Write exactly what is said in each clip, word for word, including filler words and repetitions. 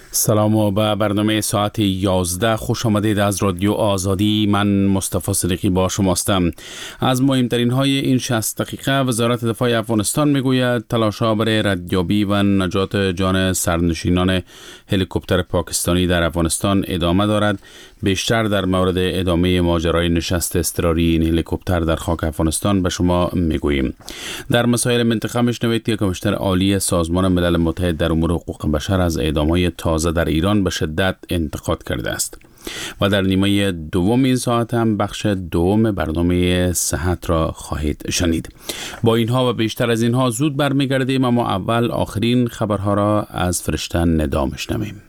سلام و به برنامه ساعت یازده خوش آمدید از رادیو آزادی. من مصطفی صدیقی با شماستم. از مهمترین های این شصت دقیقه وزارت دفاع افغانستان میگوید تلاش‌ها برای ردیابی و نجات جان سرنشینان هلیکوپتر پاکستانی در افغانستان ادامه دارد. بیشتر در مورد ادامه ماجرای نشست اضطراری این هلیکوپتر در خاک افغانستان به شما میگوییم. در مسائل منطقه میشنوید که کمیشنر عالی سازمان ملل متحد در امور حقوق بشر از اعدام‌های تازه در ایران به شدت انتقاد کرده است. و در نیمه دوم این ساعت هم بخش دوم برنامه صحت را خواهید شنید. با اینها و بیشتر از اینها زود برمیگردیم، اما اول آخرین خبرها را از فرشته ندا میشنویم.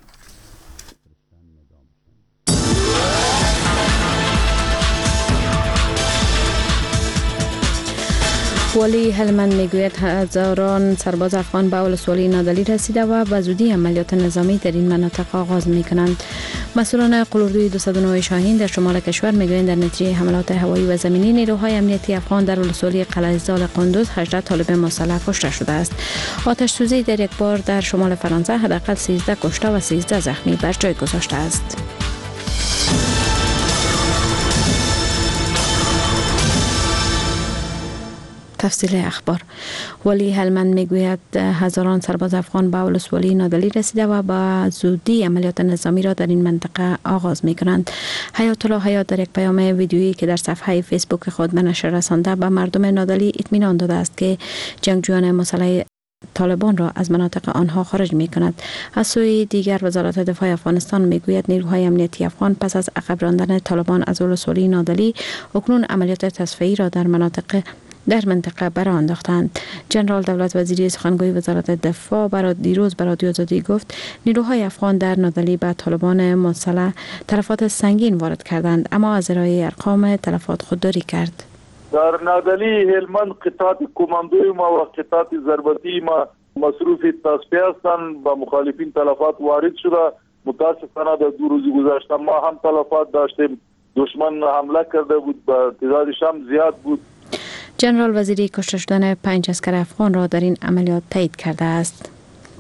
والی هلمند میگوید هزاران سرباز افغان به ولسوالی نادلی رسیده و به زودی عملیات نظامی در این مناطق آغاز میکنند. مسئولان قلوردوی دویست و نه شاهین در شمال کشور میگویند در نتیجه حملات هوایی و زمینی نیروهای امنیتی افغان در ولسوالی قلعه زال قندوز هجده طالب مسلح کشته شده است. آتش سوزی در یک بار در شمال فرانسه حداقل سیزده کشته و سیزده زخمی بر جای گذاشته است. تفصیل اخبار. ولی هلمند میگوید هزاران سرباز افغان به ولسوالی نادلی رسیده و با زودی عملیات نظامی را در این منطقه آغاز میکنند. حیات الله حیات در یک پیام ویدیویی که در صفحه فیسبوک خود به نشر رسانده به مردم نادلی اطمینان داده است که جنگجویان مسلح طالبان را از مناطق آنها خارج می کند. از سوی دیگر وزارت دفاع افغانستان میگوید نیروهای امنیتی افغان پس از عقب راندن طالبان از ولسوالی نادلی اکنون عملیات تصفیه‌ای را در مناطق در منطقه برآ انداختند. جنرال دولت وزیری سخنگوی وزارت دفاع برای دیروز به رادیو آزادی گفت نیروهای افغان در نادلی به طالبان مسلح تلفات سنگین وارد کردند، اما از ارائه ارقام تلفات خودداری کرد. در نادلی هلمند قطعات کماندوی ما و قطعات ضربتی ما مصروف تصفیه هستند. با مخالفین تلفات وارد شده. متاسفانه در دو روز گذشته ما هم تلفات داشتیم. دشمن حمله کرده بود، با تعدادش هم زیاد بود. جنرال وزیری کشته شدن پنج عسکر افغان را در این عملیات تایید کرده است.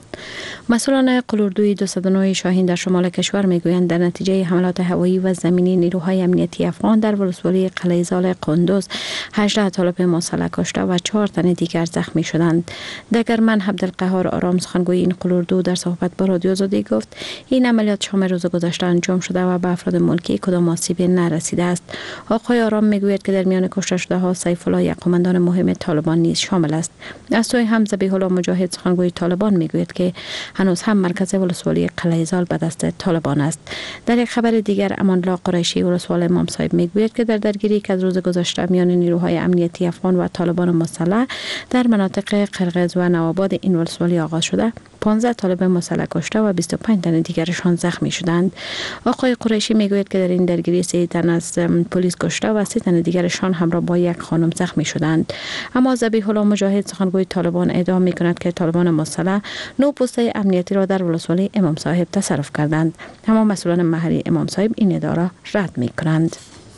مسئولان قلوردوی دویست و نه شاهین در شمال کشور میگویند در نتیجه حملات هوایی و زمینی نیروهای امنیتی افغان در ولسوالی قلعه زال قندوز هجده طالب مسلح کشته و چهار تن دیگر زخمی شدند. دگرمن عبدالقهار آرام سخنگوی این قلوردو در صحبت با رادیو آزادی گفت این عملیات شام روز گذشته انجام شده و به افراد ملکی کدام آسیبی نرسیده است. آقای آرام میگوید که در میان کشته شده ها سیف الله یک قماندان مهم طالبان نیز شامل است. از سوی هم ذبیح الله مجاهد سخنگوی طالبان میگوید که هنوز هم مرکز ولسوالی قلعه زال به دست طالبان است. در یک خبر دیگر امان الله قریشی ولسوال امام صاحب میگوید که در درگیری که از روز گذشته میان نیروهای امنیتی افغان و طالبان مسلح در مناطق قرقز و نوآباد این ولسوالی آغاز شده، پانزده طالب مسلح کشته و بیست و پنج تن دیگرشان زخمی شدند. آقای قریشی میگوید که در این درگیری سه تن از پلیس کشته و سه تن دیگرشان همراه با یک خانم زخمی شدند. اما ذبیح الله مجاهد سخنگوی طالبان ادعا میکند که طالبان مسلح نو پست امنیتی را در ولسوالی امام صاحب تصرف کردند، اما مسئولان محلی امام صاحب این ادعا را رد میکنند.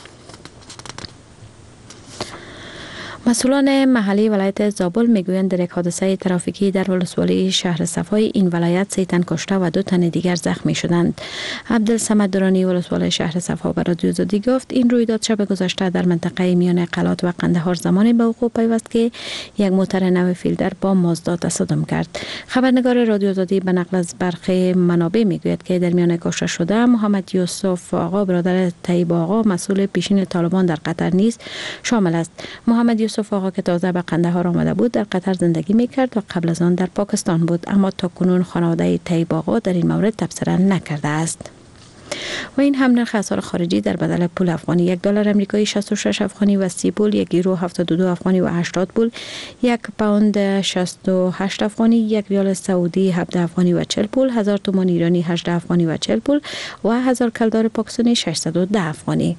مسئولان محلی ولایت زابل میگویند در یک حادثه ترافیکی در ولسوالی شهر صفای این ولایت سه تن کشته و دو تن دیگر زخمی شدند. عبدالصمد درانی ولسوال شهر صفا به رادیو آزادی گفت این رویداد شب گذشته در منطقه میان قلات و قندهار زمانی به وقوع پیوست که یک موتر نو فیلدر با مازدا تصادم کرد. خبرنگار رادیو آزادی به نقل از برخی منابع میگوید که در میان کشته شده محمد یوسف آقا برادر طیب آقا مسئول پیشین طالبان در قطر نیز شامل است. محمد یوسف آقا که تازه به قندهار آمده بود در قطر زندگی میکرد و قبل از آن در پاکستان بود، اما تا کنون خانواده طیب آقا در این مورد تبصره نکرده است. و این هم نرخ اسعار خارجی در بدل پول افغانی: یک دلار امریکایی شصت و شش افغانی و سی پول، یک یورو هفتاد و دو افغانی و هشتاد پول، یک پوند شصت و هشت افغانی، یک ریال سعودی هفده افغانی و چهل پول، هزار تومان ایرانی هجده افغانی و چهل پول و هزار کلدار پاکستانی ششصد و ده افغانی.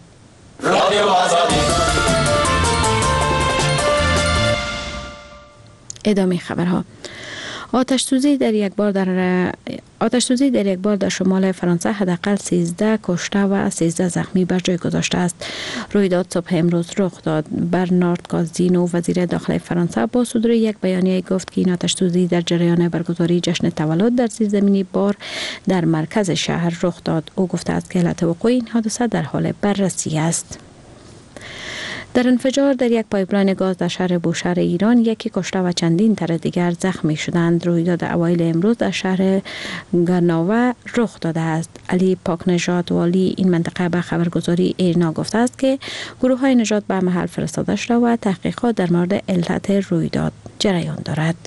ادامه خبرها. آتش سوزی در یک بار در آتش سوزی در یک بار در شمال فرانسه حداقل سیزده کشته و سیزده زخمی بر جای گذاشته است. رویداد صبح امروز رخ داد. برنارد کازینو وزیر داخلی فرانسه با صدور یک بیانیه گفت که این آتش سوزی در جریان برگزاری جشن تولد در زیرزمینی بار در مرکز شهر رخ داد. او گفته است که علت وقوع این حادثه در حال بررسی است. در انفجار در یک پایپلاین گاز در شهر بوشهر ایران یکی کشته و چندین تن دیگر زخمی شدند. رویداد اوایل امروز در شهر گرناوه رخ داده است. علی پاکنژاد والی این منطقه به خبرگزاری ایرنا گفته است که گروه های نجات به محل فرستاده شده و تحقیقات در مورد علت رویداد جریان دارد.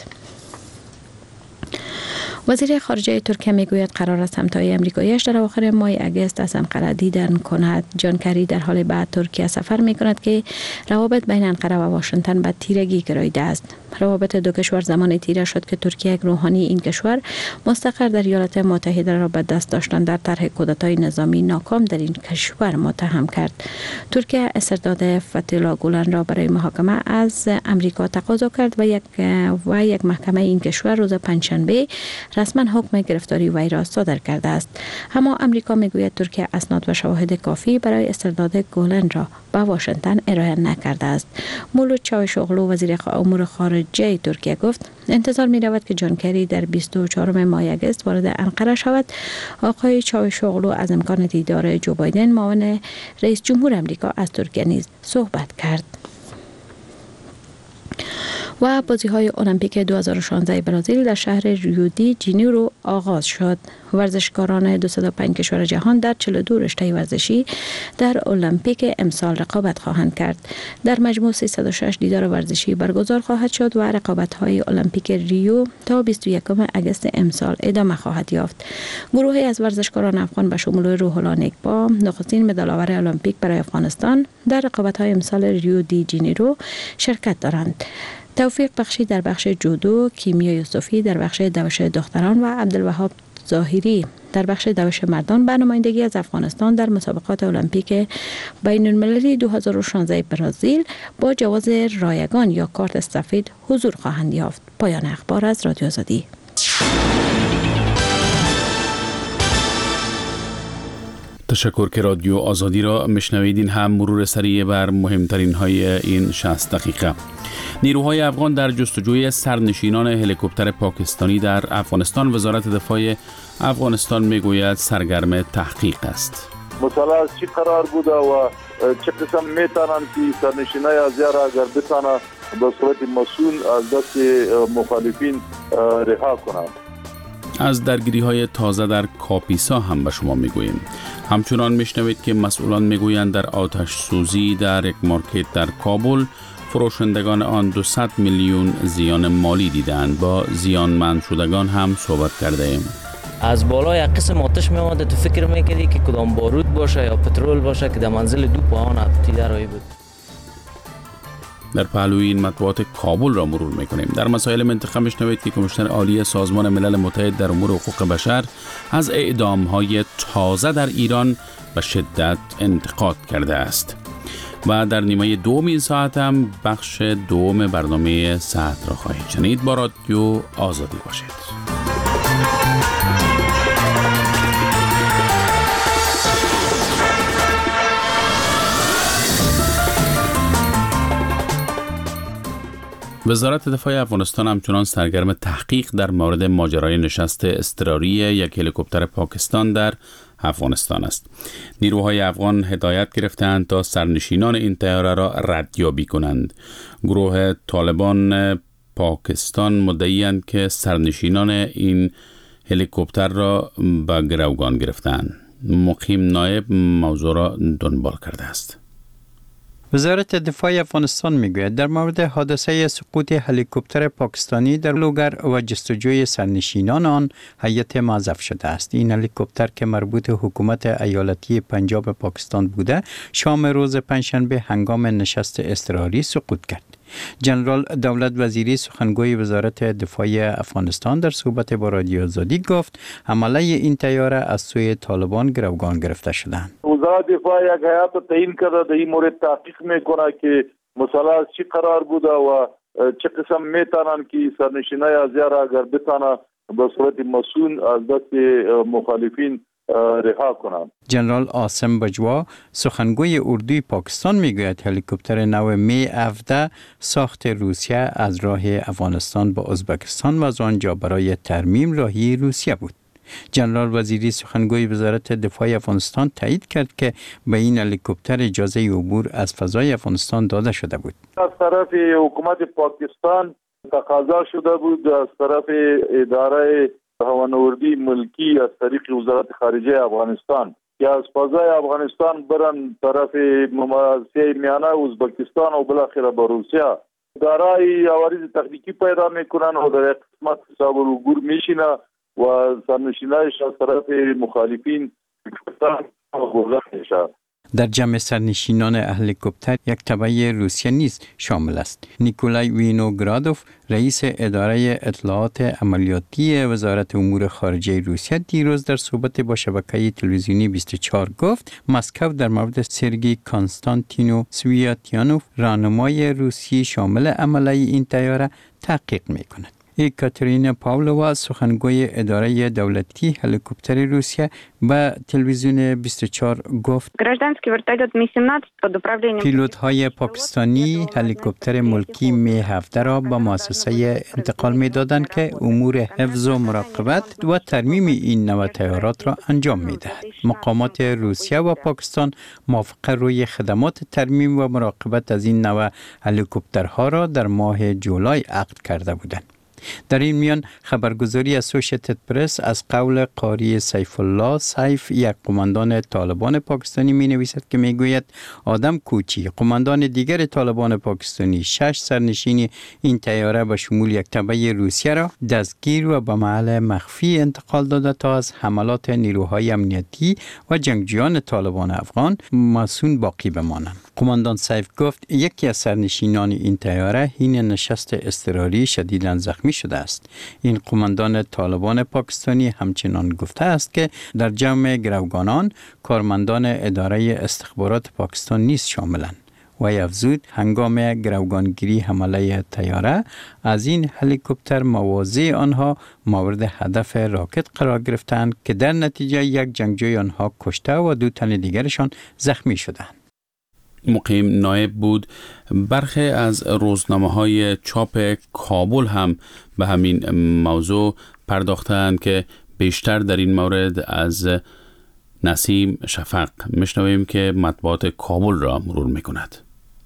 وزیر خارجه ترکیه میگوید قرار است همتای امریکاییش در اواخر ماه اگست از انقره دیدن کند. جان کری در حال بعد ترکیه سفر میکند که روابط بین انقره و واشنگتن به تیرگی گراییده است. روابط دو کشور زمان تیره شد که ترکیه یک روحانی این کشور مستقر در ایالات متحده را به دست داشتن در طرح کودتای نظامی ناکام در این کشور متهم کرد. ترکیه استرداد فتح‌الله گولن را برای محاکمه از امریکا تقاضا کرد و یک و یک محکمه این کشور روز پنجشنبه رسما حکم گرفتاری وی را صادر کرده است. اما امریکا میگوید ترکیه اسناد و شواهد کافی برای استرداد گولن را به واشنگتن ارائه نکرده است. مولود چاوشوغلو وزیر امور خارجه ترکیه گفت انتظار می رود که جان کری در بیست و چهارم ماه اگست وارد انقره شود. آقای چاوشوغلو از امکان دیدار جو بایدن معاون رئیس جمهور امریکا از ترکیه نیز صحبت کرد. و بازی‌های المپیک دو هزار و شانزده برزیل در شهر ریو دی جانیرو آغاز شد. ورزشکاران دویست و پنج کشور جهان در چهل و دو رشته ورزشی در المپیک امسال رقابت خواهند کرد. در مجموع سیصد و شش دیدار ورزشی برگزار خواهد شد و رقابت‌های المپیک ریو تا بیست و یکم اگست امسال ادامه خواهد یافت. گروهی از ورزشکاران افغان به شمول روح الله نیکبا، نخستین مدال‌آور المپیک برای افغانستان، در رقابت‌های امسال ریو دی جانیرو شرکت دارند. توفیق بخشی در بخش جودو، کیمیا یوسفی در بخش دوش دختران و عبدالوهاب ظاهری در بخش دوش مردان به نمایندگی از افغانستان در مسابقات المپیک بین المللی دو هزار و شانزده برزیل با جواز رایگان یا کارت سفید حضور خواهند یافت. پایان اخبار از رادیو آزادی. تشکر که رادیو آزادی را مشنویدین. هم مرور سریع بر مهمترین های این شصت دقیقه. نیروهای افغان در جستجوی سرنشینان هلیکوپتر پاکستانی در افغانستان. وزارت دفاع افغانستان میگوید سرگرم تحقیق است. مسئله از چی قرار بوده و چه قسم میتونن که سرنشینای ازیا را اگر بتانه به صورت مسئول از دست مخالفین رها کنند. از درگیری های تازه در کاپیسا هم به شما میگوییم. همچنان میشنوید که مسئولان میگویند در آتش سوزی در یک مارکت در کابل فروشندگان آن دویست میلیون زیان مالی دیدند. با زیانمند شدگان هم صحبت کرده ایم. از بالا یک قسم آتش می آمده، تو فکر میکردی که کدام بارود باشه یا پترول باشه که در منزل دو پایان اتیده رایی بود. در پهلوی این مطبوعات کابل را مرور میکنیم. در مسائل منطقه میشنوید که کمیشنر عالی سازمان ملل متحد در امور حقوق بشر از اعدام‌های تازه در ایران به شدت انتقاد کرده است. و در نیمه دوم این ساعت هم بخش دوم برنامه صحت را خواهید شنید. با رادیو آزادی باشید. وزارت دفاع افغانستان همچنان سرگرم تحقیق در مورد ماجرای نشست اضطراری یک هلیکوپتر پاکستان در افغانستان است. نیروهای افغان هدایت گرفتند تا سرنشینان این طیاره را ردیابی کنند. گروه طالبان پاکستان مدعی‌اند که سرنشینان این هلیکوپتر را به گروگان گرفتند. مقیم نایب موضوع را دنبال کرده است. وزارت دفاع افغانستان میگوید در مورد حادثه سقوط هلیکوپتر پاکستانی در لوگر و جستجوی سرنشینان آن هیئت معزف شده است. این هلیکوپتر که مربوط حکومت ایالتی پنجاب پاکستان بوده، شام روز پنجشنبه هنگام نشست اضطراری سقوط کرد. جنرال دولت وزیری سخنگوی وزارت دفاع افغانستان در صحبت با رادیو آزادی گفت حمله این طیاره از سوی طالبان گروگان گرفته شدند. وزارت دفاع یک هیئت تعیین کرده در این مورد تحقیق میکنه که مسئله از چی قرار بوده و چه قسم میتونن که سرنشینای ازیا را اگر بتانه به صورت مسئول از دست مخالفین رها کنند. جنرال عاصم بجوا سخنگوی اردوی پاکستان میگوید هلیکوپتر نو می هفده ساخت روسیه از راه افغانستان به ازبکستان و از آنجا برای ترمیم راهی روسیه بود. جنرال وزیری سخنگوی وزارت دفاع افغانستان تایید کرد که به این هلیکوپتر اجازه عبور از فضای افغانستان داده شده بود. از طرف حکومت پاکستان تقاضا شده بود از طرف اداره هوانوردی ملکی از طریق وزارت خارجه افغانستان که از فضای افغانستان برن طرف مماسه میانه ازبکستان و بالاخره به روسیه. دارای عوارض تکنیکی پیدا میکنن و در قسمت حساب عبور میشینه و سرنشینایش از طرف مخالفین برده میشه. در جمع سرنشینان هلیکوپتر یک تبع روسیه نیز شامل است. نیکولای وینوگرادوف رئیس اداره اطلاعات عملیاتی وزارت امور خارجه روسیه دیروز در صحبت با شبکه تلویزیونی بیست و چهار گفت مسکو در مورد سرگی کانستانتینو سویاتیانوف راهنمای روسی شامل عملیه این طیاره تحقیق می‌کند. ایکاترینا پاولووا سخنگوی اداره دولتی هلیکوپتر روسیه به تلویزیون بیست و چهار گفت پیلوت های پاکستانی هلیکوپتر ملکی می هفده را به مؤسسه انتقال می دادند که امور حفظ و مراقبت و ترمیم این نوع طیارات را انجام می دهد. مقامات روسیه و پاکستان موافقه روی خدمات ترمیم و مراقبت از این نوع هلیکوپترها را در ماه جولای عقد کرده بودند. در این میان خبرگزاری اسوشییتد پرس از قول قاری سیف الله سیف یک قماندان طالبان پاکستانی می نویسد که می گوید آدم کوچی قماندان دیگر طالبان پاکستانی شش سرنشینی این طیاره به شمول یک تبع روسیه را دستگیر و به محل مخفی انتقال داده تا از حملات نیروهای امنیتی و جنگجویان طالبان افغان مصون باقی بمانند. قماندان سیف گفت یکی از سرنشینان این طیاره حین نشست اضطراری شدیداً زخمی شده است. این قماندان طالبان پاکستانی همچنان گفته است که در جمع گروگانان کارمندان اداره استخبارات پاکستان نیز شاملند. و افزود هنگام گروگانگیری حمله طیاره از این هلیکوپتر مواضع آنها مورد هدف راکت قرار گرفتند که در نتیجه یک جنگجوی آنها کشته و دو تن دیگرشان زخمی شدند. مقیم نایب بود. برخی از روزنامه‌های چاپ کابل هم به همین موضوع پرداختند که بیشتر در این مورد از نسیم شفق میشنویم که مطبوعات کابل را مرور میکند.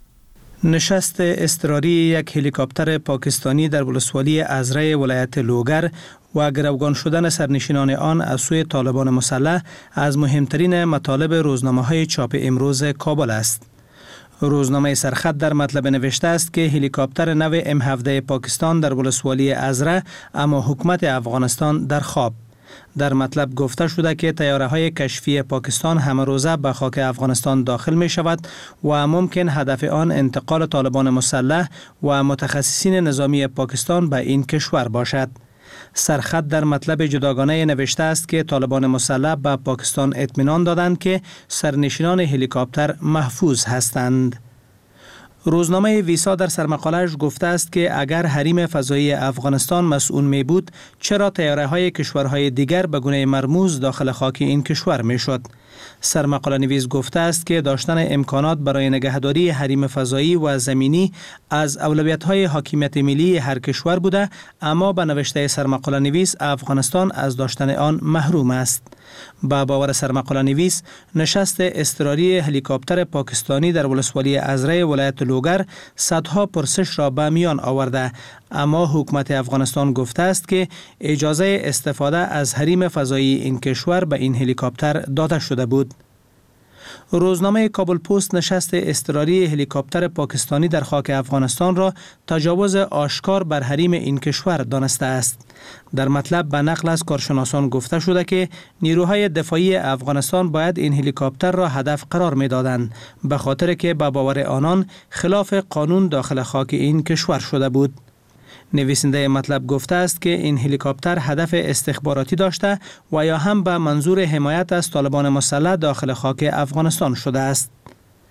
نشست اضطراری یک هلیکوپتر پاکستانی در ولسوالی ازره ولایت لوگر و گروگان شدن سرنشینان آن از سوی طالبان مسلح از مهمترین مطالب روزنامه‌های چاپ امروز کابل است. روزنامه سرخط در مطلب نوشته است که هلیکوپتر نو ام هفده پاکستان در ولسوالی ازره اما حکومت افغانستان در خواب. در مطلب گفته شده که طیاره‌های کشفی پاکستان همه روزه به خاک افغانستان داخل می شود و ممکن هدف آن انتقال طالبان مسلح و متخصصین نظامی پاکستان به این کشور باشد. سرخط در مطلب جداگانه نوشته است که طالبان مسلح به پاکستان اطمینان دادند که سرنشینان هلیکوپتر محفوظ هستند. روزنامه ویسا در سرمقاله‌اش گفته است که اگر حریم فضایی افغانستان مسئول می بود چرا طیاره‌های کشورهای دیگر به گونه مرموز داخل خاک این کشور می شد؟ سرمقاله نویس گفته است که داشتن امکانات برای نگهداری حریم فضایی و زمینی از اولویت‌های حاکمیت ملی هر کشور بوده، اما به نوشته سرمقاله نویس افغانستان از داشتن آن محروم است. با باور سرمقاله نویس نشست اضطراری هلیکوپتر پاکستانی در ولسوالی ازره ولایت لوگر صدها پرسش را به میان آورده، اما حکومت افغانستان گفته است که اجازه استفاده از حریم فضایی این کشور به این هلیکوپتر داده شده بود. روزنامه کابل پست نشست اضطراری هلیکوپتر پاکستانی در خاک افغانستان را تجاوز آشکار بر حریم این کشور دانسته است. در مطلب به نقل از کارشناسان گفته شده که نیروهای دفاعی افغانستان باید این هلیکوپتر را هدف قرار می‌دادند، به خاطر که به باور آنان خلاف قانون داخل خاک این کشور شده بود. نویسنده مطلب گفته است که این هلیکوپتر هدف استخباراتی داشته و یا هم به منظور حمایت از طالبان مسلح داخل خاک افغانستان شده است.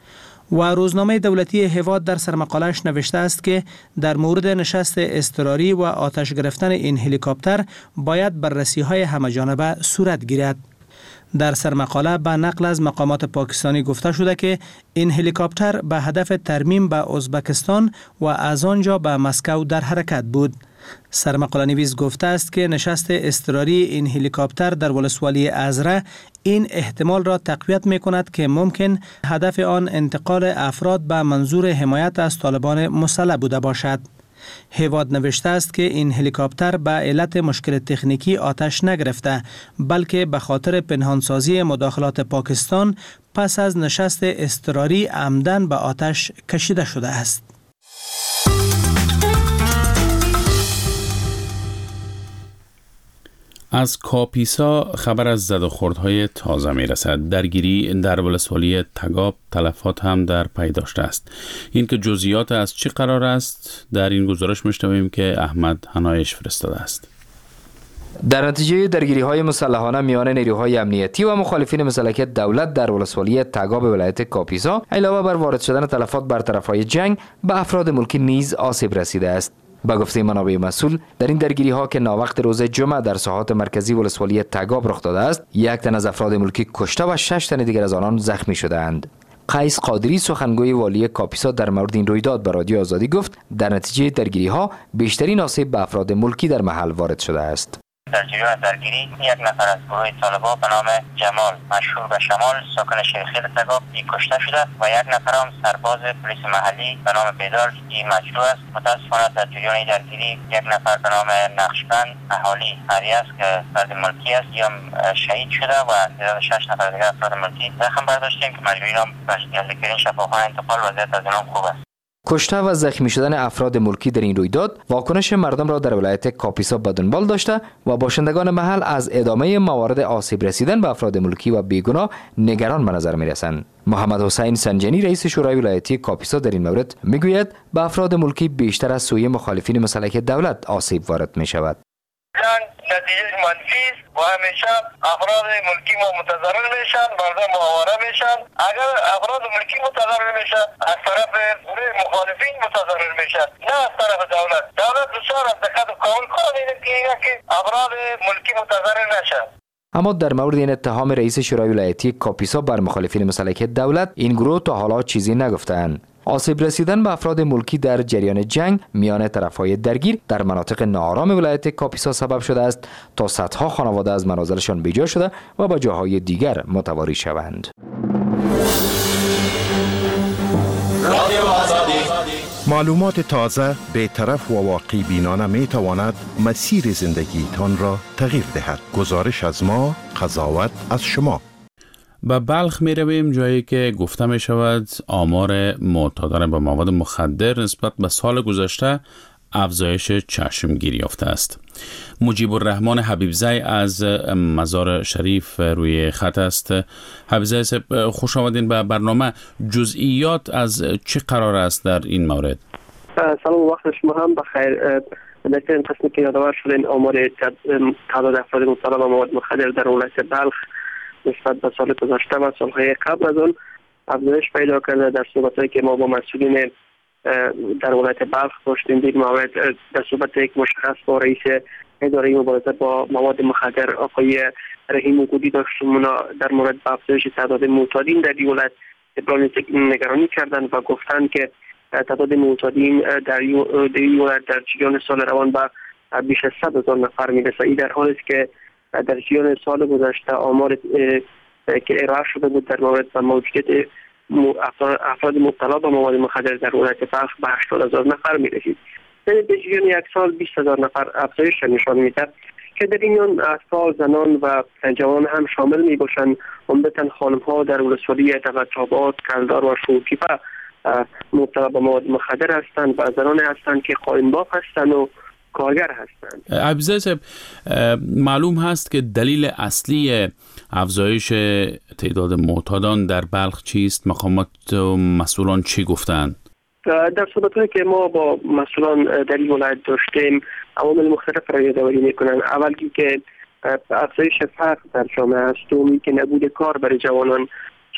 و روزنامه دولتی هیواد در سرمقاله‌اش نوشته است که در مورد نشست اضطراری و آتش گرفتن این هلیکوپتر باید بررسی‌های همه‌جانبه صورت گیرد. در سرمقاله به نقل از مقامات پاکستانی گفته شده که این هلیکوپتر به هدف ترمیم به ازبکستان و از آنجا به مسکو در حرکت بود. سرمقاله نویس گفته است که نشست اضطراری این هلیکوپتر در ولسوالی ازره این احتمال را تقویت می کند که ممکن هدف آن انتقال افراد به منظور حمایت از طالبان مسلح بوده باشد. هیواد نوشته است که این هلیکوپتر به علت مشکل تکنیکی آتش نگرفته، بلکه به خاطر پنهانسازی مداخلات پاکستان پس از نشست اضطراری عمدن به آتش کشیده شده است. از کاپیسا خبر از زد و خوردهای تازه می رسد. درگیری در ولسوالی تگاب تلفات هم در پی داشته است. این که جزئیات از چی قرار است در این گزارش میشنویم که احمد حنایش فرستاده است. در نتیجه درگیری های مسلحانه میان نیروهای امنیتی و مخالفین مسلح دولت در ولسوالی تگاب ولایت کاپیسا علاوه بر وارد شدن تلفات بر طرفهای جنگ به افراد ملکی نیز آسیب رسیده است. با گفته منابع مسئول در این درگیری ها که ناوقت روز جمعه در ساحات مرکزی ولسوالی تگاب رخ داده است، یک تن از افراد ملکی کشته و شش تن دیگر از آنان زخمی شده‌اند. قیس قادری سخنگوی والی کاپیسا در مورد این رویداد به رادیو آزادی گفت در نتیجه درگیری ها بیشترین آسیب به افراد ملکی در محل وارد شده است. در جریان درگیری یک نفر از گروه طالبان به نام جمال مشهور به شمال ساکن شیخیل تگاب کشته شده و یک نفر هم سرباز پلیس محلی به نام بیدار مجروح است. متاسفانه در جریان درگیری یک نفر به نام نقشبند اهالی هری است که فرد ملکی است یا شهید شده و تعداد شش نفر دیگر افراد ملکی زخم برداشتیم که مجبوریم به نزدیکترین شفاخانه انتقال وضعیت از اینان خوب است. کشته و زخمی شدن افراد ملکی در این رویداد واکنش مردم را در ولایت کاپیسا به دنبال داشته و باشندگان محل از ادامه موارد آسیب رسیدن به افراد ملکی و بیگناه نگران به نظر می رسند. محمد حسین سنجنی رئیس شورای ولایتی کاپیسا در این مورد می گوید به افراد ملکی بیشتر از سوی مخالفین مسلح دولت آسیب وارد می شود. نتیجه منفی و همیشه افراد ملکی ما متضرر میشن، مردم معاوره میشن. اگر افراد ملکی متضرر میشن از طرف گروه مخالفین متضرر میشن، نه از طرف دولت. دولت بسیار از دقت و کامل کار میکنه که افراد ملکی متضرر نشن. اما در مورد این اتهام رئیس شورای ولایتی کاپیسا بر مخالفین مسلح دولت این گروه تا حالا چیزی نگفتند. آسیب رسیدن به افراد ملکی در جریان جنگ میان طرفهای درگیر در مناطق ناآرام ولایت کاپیسا سبب شده است تا صدها خانواده از منازلشان بیجا شده و به جاهای دیگر متواری شوند. معلومات تازه، بی‌طرف و واقع بینانه می تواند مسیر زندگیتان را تغییر دهد. گزارش از ما، قضاوت از شما. به بلخ می رویم، جایی که گفته می شود آمار معتادان به مواد مخدر نسبت به سال گذشته افزایش چشمگیری یافته است. مجیب الرحمن حبیبزی از مزار شریف روی خط است. حبیبزی صاحب خوش آمدین به برنامه. جزئیات از چه قرار است در این مورد؟ سلام، وقت شما هم بخیر. در این قسمی که یادآور شدین آمار تعداد افراد مبتلا به مواد مخدر در ولایت بلخ نسبت به سال گذشته و سالهای قبل از آن افزایش پیدا کرده. در صحبت‌هایی که ما با مسئولین در ولایت بلخ داشتیم دید موارد در صحبت یک مشخص با رئیس اداره مبارزه با مواد مخدر آقای رحیم گودی داشتیم در مورد افزایش تعداد معتادین در این ولایت ابراز نگرانی کردند و گفتند که تعداد معتادین در این ولایت در جریان سال روان به بیش از صد هزار نفر میرسه. این در حالی است که در جریان سال گذشته آمار که ارائه شده بود در مورد موجودیت افراد مبتلا به مواد مخدر در ولایت بلخ به هشتاد هزار نفر میرسید. در جریان یک سال بیست هزار نفر افزایش نشان میده که در این اطفال، زنان و جوان هم شامل می باشند. عمدتاً خانم ها در ولسوالی تبتابات، کلدار و شوکیفه مبتلا به مواد مخدر هستند و زنان هستند که قائم‌باف هستند و کارگر هستند. عبیزه صاحب، معلوم هست که دلیل اصلی افزایش تعداد معتادان در بلخ چیست؟ مقامات و مسئولان چی گفتند؟ در صحبت‌هایی که ما با مسئولان در این ولایت داشتیم عوامل مختلف را یادآوری می‌کنند. اولی که افزایش فقر در جامعه است، دومی که نبود کار برای جوانان،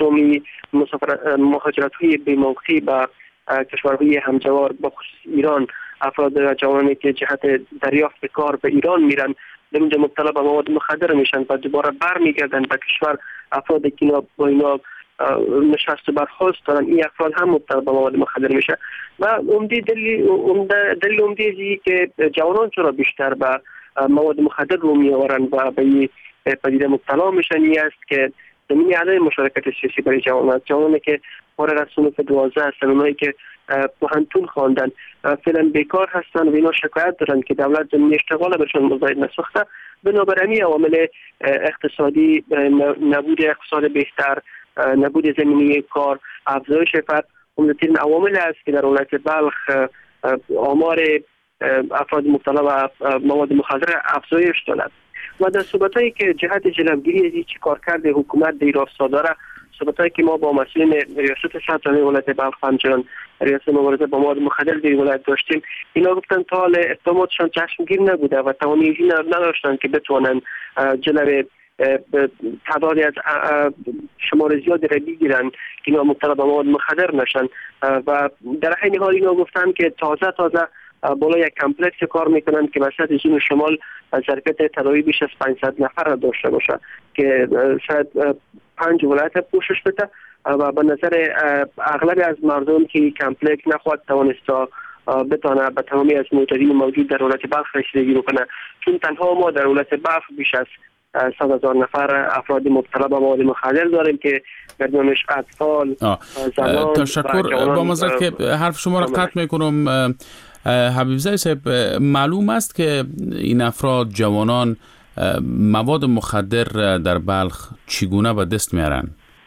دومی مسافر مهاجرت های بی‌موقعی به کشورهای همجوار با خصوص ایران، افراد و جوانی که جهت دریافت کار به ایران میرن در اونجا مبتلا به مواد مخدر میشن و دوباره برمیگردن به کشور. افراد که اینا با اینا نشست و برخاست دارن، این افراد هم مبتلا به مواد مخدر میشه. و عمده دلیل عمده دلیل عمده ازی که جوانان چرا بیشتر به مواد مخدر رو میآورن و به این پدیده مبتلا میشن این است که زمینی عدم مشارکت سیاسی برای جوانان، جوانانی که فارغ از صنف دوازده هستن، اونایی که پوهنتون خواندن فعلا بیکار هستن و اینا شکایت دارن که دولت زمینی اشتغال برشون مزاید نساخته. بنابراین عوامل اقتصادی، نبود اقتصاد بهتر، نبود زمینی کار، افزایش فقر عمده‌ترین عوامل است که در ولایت بلخ آمار افراد مبتلا به مواد مخدر افزایش دارد. و در صحبتایی که جهت جلوگیری از این چی کار کرده حکومت در راستا داره، صحبتایی که ما با مسئولین ریاست سلطنتی ولایت بلخ همچنان ریاست مبارزه با مواد مخدر در ولایت داشتیم، اینا گفتن تا حال اقداماتشان چشمگیر نبوده و توانایی نداشتن که بتوانن جلوی تعدادی از شمار زیادی را بگیرن که اینا مبتلا به مواد مخدر نشن. و در حین حال اینا گفتن که تازه تازه بالا یک کمپلکس کار میکنن که وسط جنوب شمال ظرفیت تداوی بیش از پانصد نفر را داشته باشه که شاید پنج ولایت پوشش بده و به نظر اغلب از مردم که کمپلکس نخواهد توانسته بتانه به تمامی از معتادین موجود در ولایت بلخ رسیدگی بکنه، چون تنها ما در ولایت بلخ بیش از صد هزار نفر افراد مبتلا به مواد مخدر داریم که در میانش اطفال، زنان. تشکر. با معذرت که حرف شما را قطع میکنم حبیبزاده صاحب، معلوم است که این افراد جوانان مواد مخدر در بلخ چگونه به دست میارن؟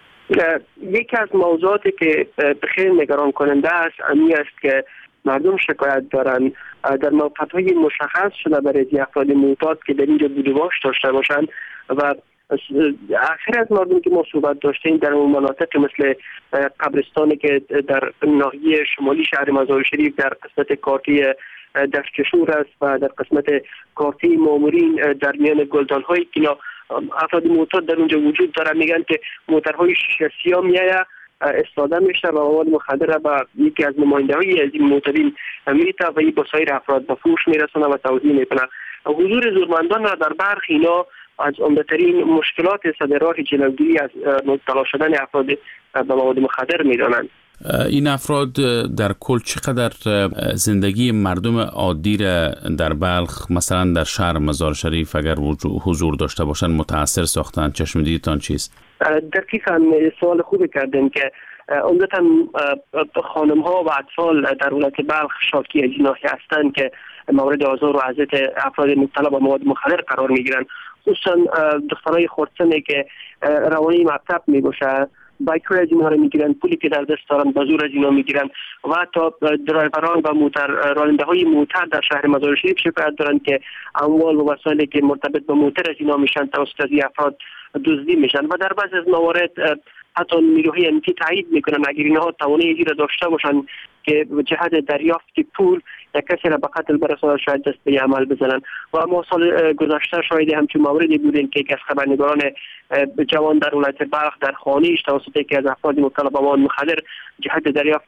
یکی از موضوعاتی که بخیر نگران کننده است امی است که مردم شکایت دارن در موقع‌های مشخص شده برای افراد معتاد که در اینجا بود و باش داشته باشند و اکثر از مردم که ما صحبت داشتیم در اون مناطق مثل قبرستانی که در ناحیه شمالی شهر مزار شریف در قسمت کارتی دشتشور است و در قسمت کارتی مامورین در میان گلدان‌های که افراد معتاد در اونجا وجود داره، میگن که موترهای شیشه سیاه میایه استفاده میشه و مواد مخدر به یکی از نماینده‌های از این معتادین میته و این با سایر افراد به فروش میرسونه و توزیع میکنه. حضور زورمندان در برخ اینا از عمده‌ترین مشکلات صدر راه جلوگیری از مبتلا شدن افراد به مواد مخدر میدانند. این افراد در کل چقدر زندگی مردم عادی را در بلخ مثلا در شهر مزار شریف اگر حضور داشته باشند متاثر ساختن؟ چشم دیدتان چیست؟ دقیقاً سوال خوبی کردیم که عمدتاً خانم ها و اطفال در ولایت بلخ شاکی از این ناحیه هستند که مورد آزار و اذیت افراد مبتلا به مواد مخدر قرار میگیرند، خصوصا دخترای خردسنی که روانی مکتب میباشه بایکر از اینها رو میگیرن، پولی که در دست دارن به زور از اینها میگیرن و حتی درایوران و موتر راننده های موتر در شهر مزار شریف شکایت دارن که اموال و وسایلی که مرتبط به موتر از اینها میشن توسط از افراد دزدی میشن و در بعضی از موارد حتی نیروهای امنیتی تایید میکنن اگر اینها توانایی را داشته باشن که جهت دریافت پول یک کسی را به قتل برسانند شاید دست به عمل بزنن. و ما سال گذشته شاهد همچون موردی بودیم که یک از خبرنگاران جوان در ولایت بلخ در خانه‌اش توسط یکی از افراد مبتلا به مواد مخدر جهت دریافت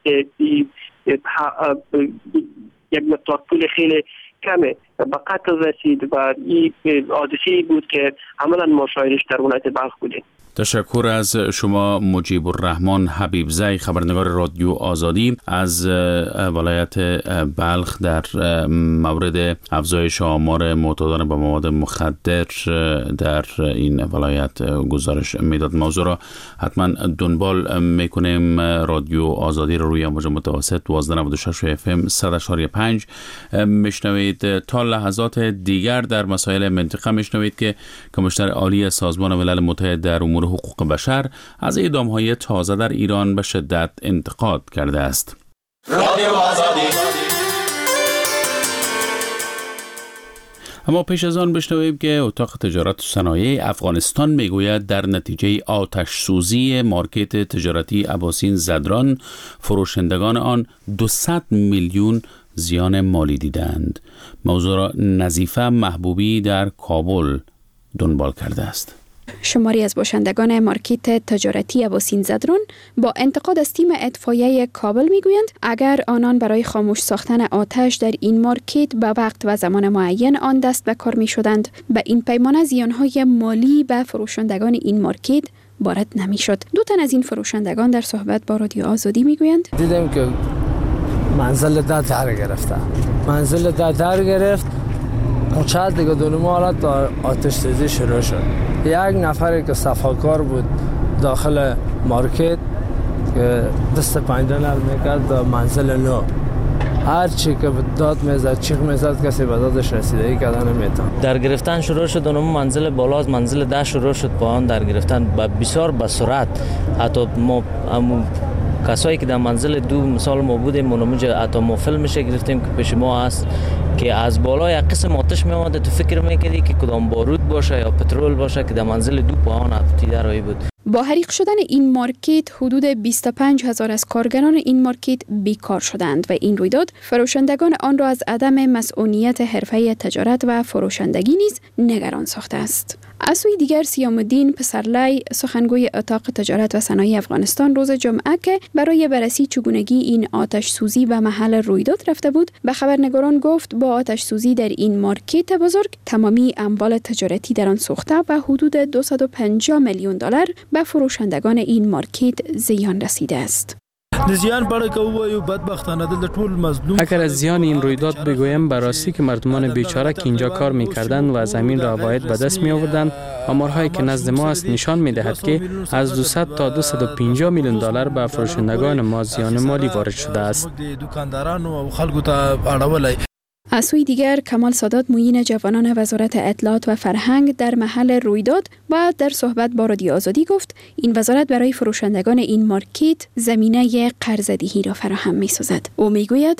یک مقدار پول خیلی کمه به قتل رسید و این حادثه‌ای بود که عملا ما شاهدش در ولایت بلخ بودیم. تشکر از شما مجیب الرحمن حبیبزاده، خبرنگار رادیو آزادی از ولایت بلخ در مورد افزایش آمار معتادان به مواد مخدر در این ولایت گزارش میداد. موضوع را حتما دنبال میکنیم. رادیو آزادی رو روی امواج متوسط دوازده نود و شش اف ام صد و پنج میشنوید. تا لحظات دیگر در مسائل منطقه میشنوید که کمیشنر عالی سازمان ملل متحد در امور حقوق بشر از اعدام‌های تازه در ایران به شدت انتقاد کرده است. رادیو آزادی. اما پیش از آن بشنویم که اتاق تجارت و صنایع افغانستان میگوید در نتیجه آتش سوزی مارکت تجارتی اباسین زدران فروشندگان آن دویست میلیون زیان مالی دیدند. موضوع را نظیفه محبوبی در کابل دنبال کرده است. شماری از باشندگان مارکت تجارتی ابوسین زدرون با انتقاد از تیم اطفائیه کابل میگویند اگر آنان برای خاموش ساختن آتش در این مارکت به وقت و زمان معین آن دست به کار می شدند، به این پیمانه زیانهای مالی به فروشندگان این مارکت وارد نمی شد. دو تن از این فروشندگان در صحبت با رادیو آزادی می گویند دیدم که منزل ده در گرفته منزل ده در گرفت چند دیگه دونم حالت آتش سوزی شروع شد. یک نفری که صفاکار بود داخل مارکت که دست پنجه نرم میکرد در منزل نو، هر چی که داد میزد چیخ میزد کسی به دادش رسیدگی کردن نمیتون. در گرفتن شروع شد اونم منزل بالا از منزل ده شروع شد با آن در گرفتن با بسیار به سرعت. حتی ما کسایی که در منزل دو مثال ما بودیم اونجا حتی ما فیلمش گرفتیم که پیش ما هست که از بالا یک قسم آتش می اومده، تو فکر میکردی که کدام بارود باشه یا پترول باشه که در منزل دو پایان افتیده رایی بود. با حریق شدن این مارکت حدود بیست و پنج هزار از کارگران این مارکت بیکار شدند و این رویداد فروشندگان آن را از عدم مسئولیت حرفه تجارت و فروشندگی نیز نگران ساخته است. از سوی دیگر سیام الدین پسرلی سخنگوی اتاق تجارت و صنایع افغانستان روز جمعه که برای بررسی چگونگی این آتش سوزی به محل رویداد رفته بود به خبرنگاران گفت با آتش سوزی در این مارکت بزرگ تمامی اموال تجارتی در آن سوخته و حدود دویست و پنجاه میلیون دلار به فروشندگان این مارکت زیان رسیده است. اگر از زیان این رویداد بگویم براستی که مردمان بیچاره که اینجا کار می‌کردند و از زمین را عواید به دست می‌آوردند، آمارهایی که نزد ما است نشان می‌دهد که از دویست تا دویست و پنجاه میلیون دلار به فروشندگان ما زیان مالی وارد شده است. از سوی دیگر کمال سادات معین جوانان وزارت اطلاعات و فرهنگ در محل رویداد و در صحبت با رادیو آزادی گفت این وزارت برای فروشندگان این مارکت زمینه قرض‌دهی را فراهم می‌سازد. او میگوید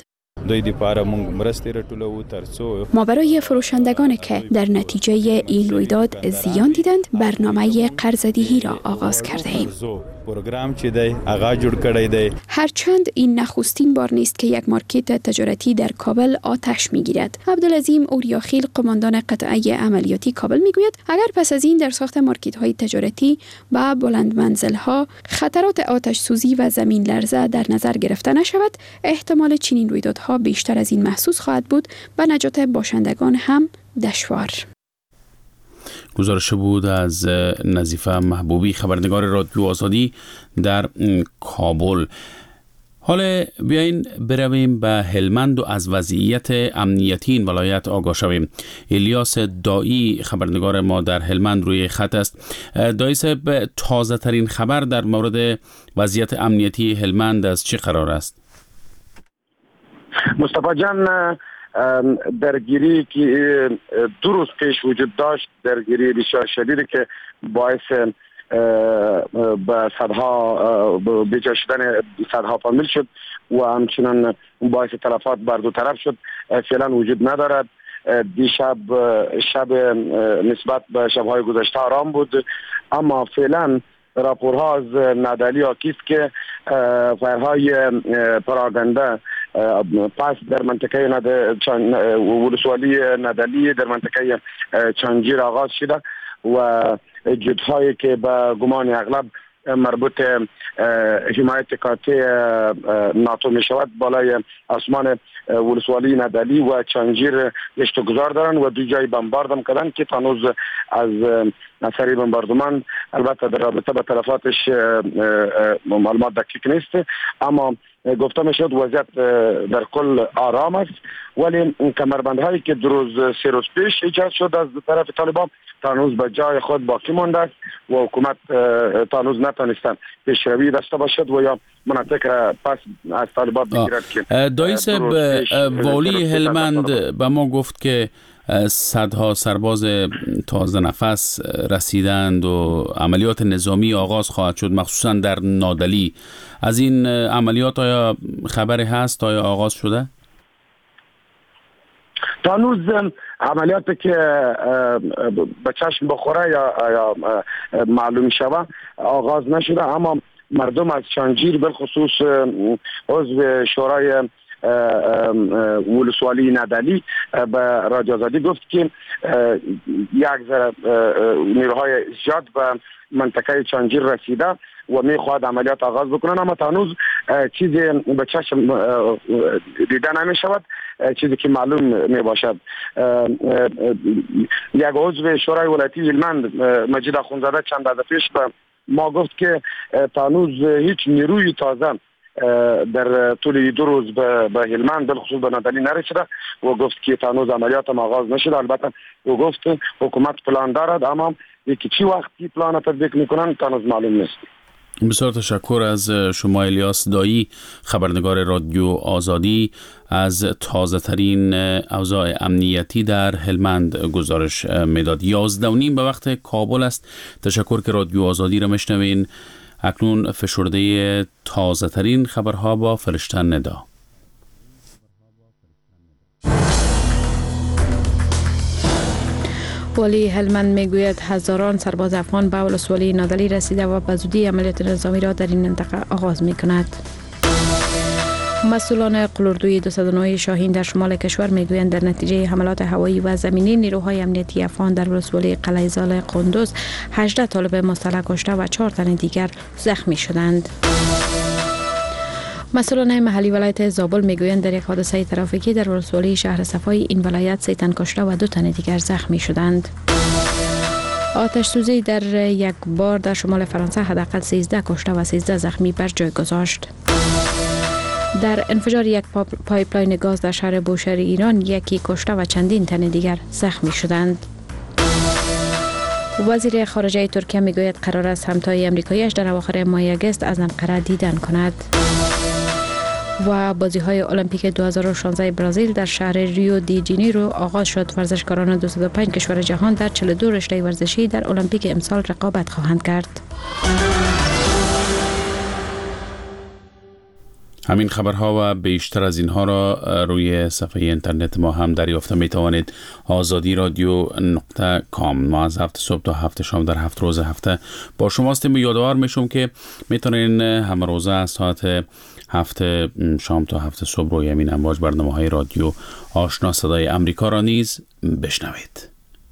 ما برای فروشندگان که در نتیجه این رویداد زیان دیدند برنامه قرض‌دهی را آغاز کرده ایم. هرچند این نخستین بار نیست که یک مارکت تجارتی در کابل آتش میگیرد. عبدالعظیم اوریاخیل قماندان قطعه عملیاتی کابل میگوید اگر پس از این در ساخت مارکت های تجارتی و بلند منزل ها خطرات آتش سوزی و زمین لرزه در نظر گرفته نشود احتمال چنین رویدادها بیشتر از این محسوس خواهد بود و نجات باشندگان هم دشوار. گزارش بود از نظیفه محبوبی خبرنگار رادیو آزادی در کابل. حالا بیاین برویم به هلمند و از وضعیت امنیتی این ولایت آگاه شویم. الیاس دایی خبرنگار ما در هلمند روی خط است. دایی صاحب، تازه ترین خبر در مورد وضعیت امنیتی هلمند از چه قرار است؟ مصطفی جان، درگیری که دو روز پیش وجود داشت، درگیری بسیار شدیدی که باعث به صدها بیجا شدن صدها فامیل شد و همچنان باعث تلفات بر دو طرف شد فعلا وجود ندارد. دیشب شب نسبت به شبهای گذشته آرام بود، اما فعلا راپورها از نادلی حاکی است که فایرهای پراگنده پس در منطقه ولسوالی نادلی در منطقه چانجیر آغاز شده و جدهایی که به گمان اغلب مربوط حمایت قاطع ناتو می شود بالای آسمان ولسوالی نادلی و چانجیر گشتگذار دارند و دو جای بمبارد هم کردند که تانوز از اثر بمباردمان البته در رابطه با تلفاتش معلومات دقیق نیست، اما گفته می شد وضعیت در کل آرام است، ولی کمربندهایی که دو روز سه روز پیش ایجاد شد از طرف طالبان تانوز به جای خود باقی مانده است و حکومت تانوز نتانستن پیشروی داشته باشد و یا مناطق پس از طالبان بگیرد که دایی صاحب، والی هلمند به ما گفت که صدها سرباز تازه نفس رسیدند و عملیات نظامی آغاز خواهد شد مخصوصا در نادلی. از این عملیات آیا خبری هست؟ آیا آغاز شده؟ تانوز عملیاتی که به چشم بخوره یا, یا معلوم شود آغاز نشده، اما مردم از چانجیر بالخصوص عضو شورای ولسوالی ندلی به رادیو آزادی گفت که یک ذره نیروهای زیاد به منطقه چانجیر رسیده و میخواد عملیات آغاز بکنن، اما تا هنوز چیزی به چشم دیده نمی شود، چیزی که معلوم می باشد. یک عضو شورای ولایتی هلمند مجید اخونزاده چند روز پیش به ما گفت که تا هنوز هیچ نیروی تازه در طول دو روز به هلمند بالخصوص به ندلی نرسیده و گفت که تا هنوز عملیات هم آغاز نشده. البته او گفت حکومت پلان دارد، اما یکی چی وقتی پلان تطبیق میکنن تا هنوز معلوم نیست. بسیار تشکر از شما الیاس دایی، خبرنگار رادیو آزادی، از تازه ترین اوضاع امنیتی در هلمند گزارش میداد. یازده و نیم به وقت کابل است. تشکر که رادیو آزادی را میشنوین. اکنون فشرده تازه ترین خبرها با فرشته ندا. والی هلمند میگوید هزاران سرباز افغان به ولسوالی نادلی رسیده و به زودی عملیات نظامی را در این منطقه آغاز می کند. مسئولان قلوردوی دویست و نه شاهین در شمال کشور میگویند در نتیجه حملات هوایی و زمینی نیروهای امنیتی افغان در ولسوالی قلعه زال قندوز هجده طالب مسلح کشته و چهار تن دیگر زخمی شدند. مسئولان محلی ولایت زابل میگویند در یک حادثه ترافیکی در ولسوالی شهر صفای این ولایت سه تن کشته و دو تن دیگر زخمی شدند. آتش سوزی در یک بار در شمال فرانسه حداقل سیزده کشته و سیزده زخمی بر جای گذاشت. در انفجار یک پایپلاین گاز در شهر بوشهر ایران یکی کشته و چندین تن دیگر زخمی شدند. وزیر خارجه ترکیه میگوید قرار است همتای امریکاییش در اواخر ماه اگست از انقره دیدن کند. و بازی های المپیک دو هزار و شانزده برزیل در شهر ریو دی جنیرو آغاز شد. ورزشکاران دویست و پنج کشور جهان در چهل و دو رشته ورزشی در المپیک امسال رقابت خواهند کرد. همین خبرها و بیشتر از اینها را روی صفحه اینترنت ما هم دریافت می توانید. آزادی رادیو نقطه کام. ما از هفت صبح تا هفت شام در هفت روز هفته با شما هستیم. یادآور میشم که میتونین همه روزه از ساعت هفت شام تا هفت صبح روی همین امواج برنامه های رادیو آشنا صدای امریکا را نیز بشنوید.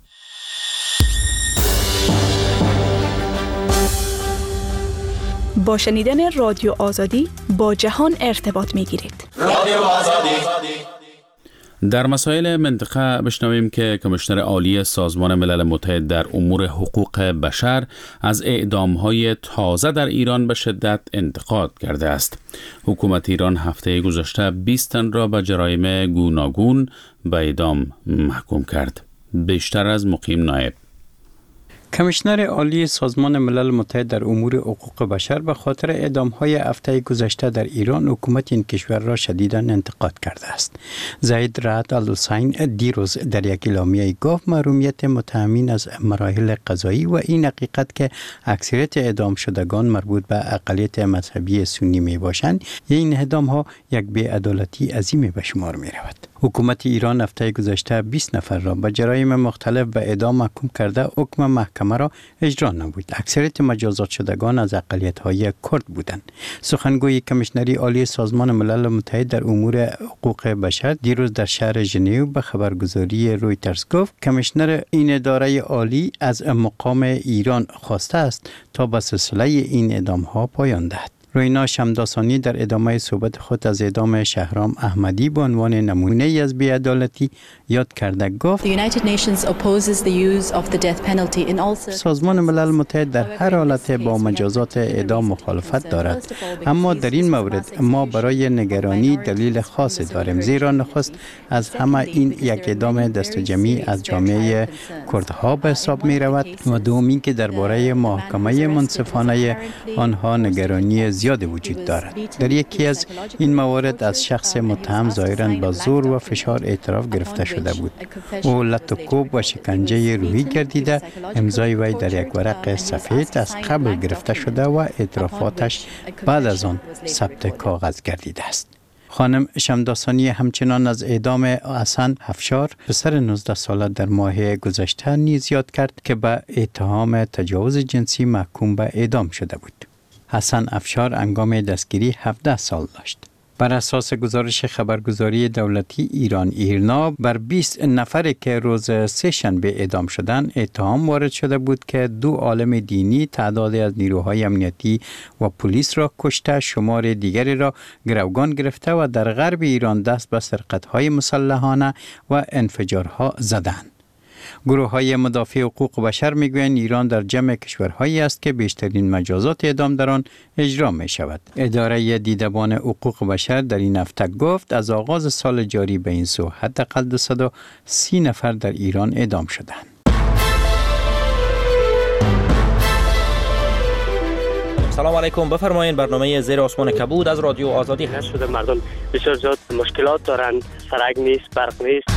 با شنیدن رادیو آزادی با جهان ارتباط می گیرید. رادیو آزادی. در مسائل منطقه بشنویم که کمیشنر عالی سازمان ملل متحد در امور حقوق بشر از اعدام‌های تازه در ایران به شدت انتقاد کرده است. حکومت ایران هفته گذشته بیست تن را به جرایم گوناگون به اعدام محکوم کرد. بیشتر از مقیم نایب. کمیشنر عالی سازمان ملل متحد در امور حقوق بشر به خاطر اعدام‌های هفته گذشته در ایران حکومت این کشور را شدیداً انتقاد کرده است. زید رعد الحسین دیروز در یک اعلامیه گفت محرومیت متهمین از مراحل قضایی و این حقیقت که اکثریت اعدام شدگان مربوط به اقلیت مذهبی سنی می باشند، این اعدام‌ها یک بی‌عدالتی عظیم به شمار می رود. حکومت ایران هفته گذشته بیست نفر را به جرایم مختلف به اعدام محکوم کرده، حکم محکمه را اجرا نمود. اکثریت مجازات شدگان از اقلیت‌های کرد بودند. سخنگوی کمیشنری عالی سازمان ملل متحد در امور حقوق بشر دیروز در شهر ژنو به خبرگزاری رویترز گفت کمیشنر این اداره عالی از مقام ایران خواسته است تا به سلسله این اعدام‌ها پایان دهد. روینا شمداسانی در ادامه صحبت خود از اعدام شهرام احمدی به عنوان نمونه از بی‌عدالتی یاد کرده گفت سازمان ملل متحد در هر حالت با مجازات اعدام مخالفت دارد، اما در این مورد ما برای نگرانی دلیل خاصی داریم، زیرا نخست از همه این یک اعدام دست جمعی از جامعه کردها به حساب می رود و دومی که درباره محاکمه منصفانه آنها نگرانی زیاد وجود دارد. در یکی از این موارد از شخص متهم ظاهراً با زور و فشار اعتراف گرفته شده بود. او لط و کوب و شکنجه روحی گردیده، امضای وی در یک ورق سفید از قبل گرفته شده و اعترافاتش بعد از آن ثبت کاغذ گردیده است. خانم شمداسانی همچنان از اعدام حسن افشار پسر نوزده ساله در ماه گذشته نیز یاد کرد که به اتهام تجاوز جنسی محکوم به اعدام شده بود. حسن افشار هنگام دستگیری هفده سال داشت. بر اساس گزارش خبرگزاری دولتی ایران ایرنا، بر بیست نفر که روز سه شنبه اعدام شدند اتهام وارد شده بود که دو عالم دینی تعدادی از نیروهای امنیتی و پلیس را کشته، شمار دیگری را گروگان گرفته و در غرب ایران دست به سرقت‌های مسلحانه و انفجارها زدند. گروه های مدافع حقوق بشر میگویند ایران در جمع کشورهایی است که بیشترین مجازات اعدام در آن اجرا می شود. اداره دیدبان حقوق بشر در این هفته گفت از آغاز سال جاری به این سو حداقل دویست و سی نفر در ایران اعدام شدند. سلام علیکم، بفرمایید. برنامه زیر آسمان کبود از رادیو آزادی هست. شده مردم بسیار زیاد مشکلات دارند، سرک نیست، برق نیست.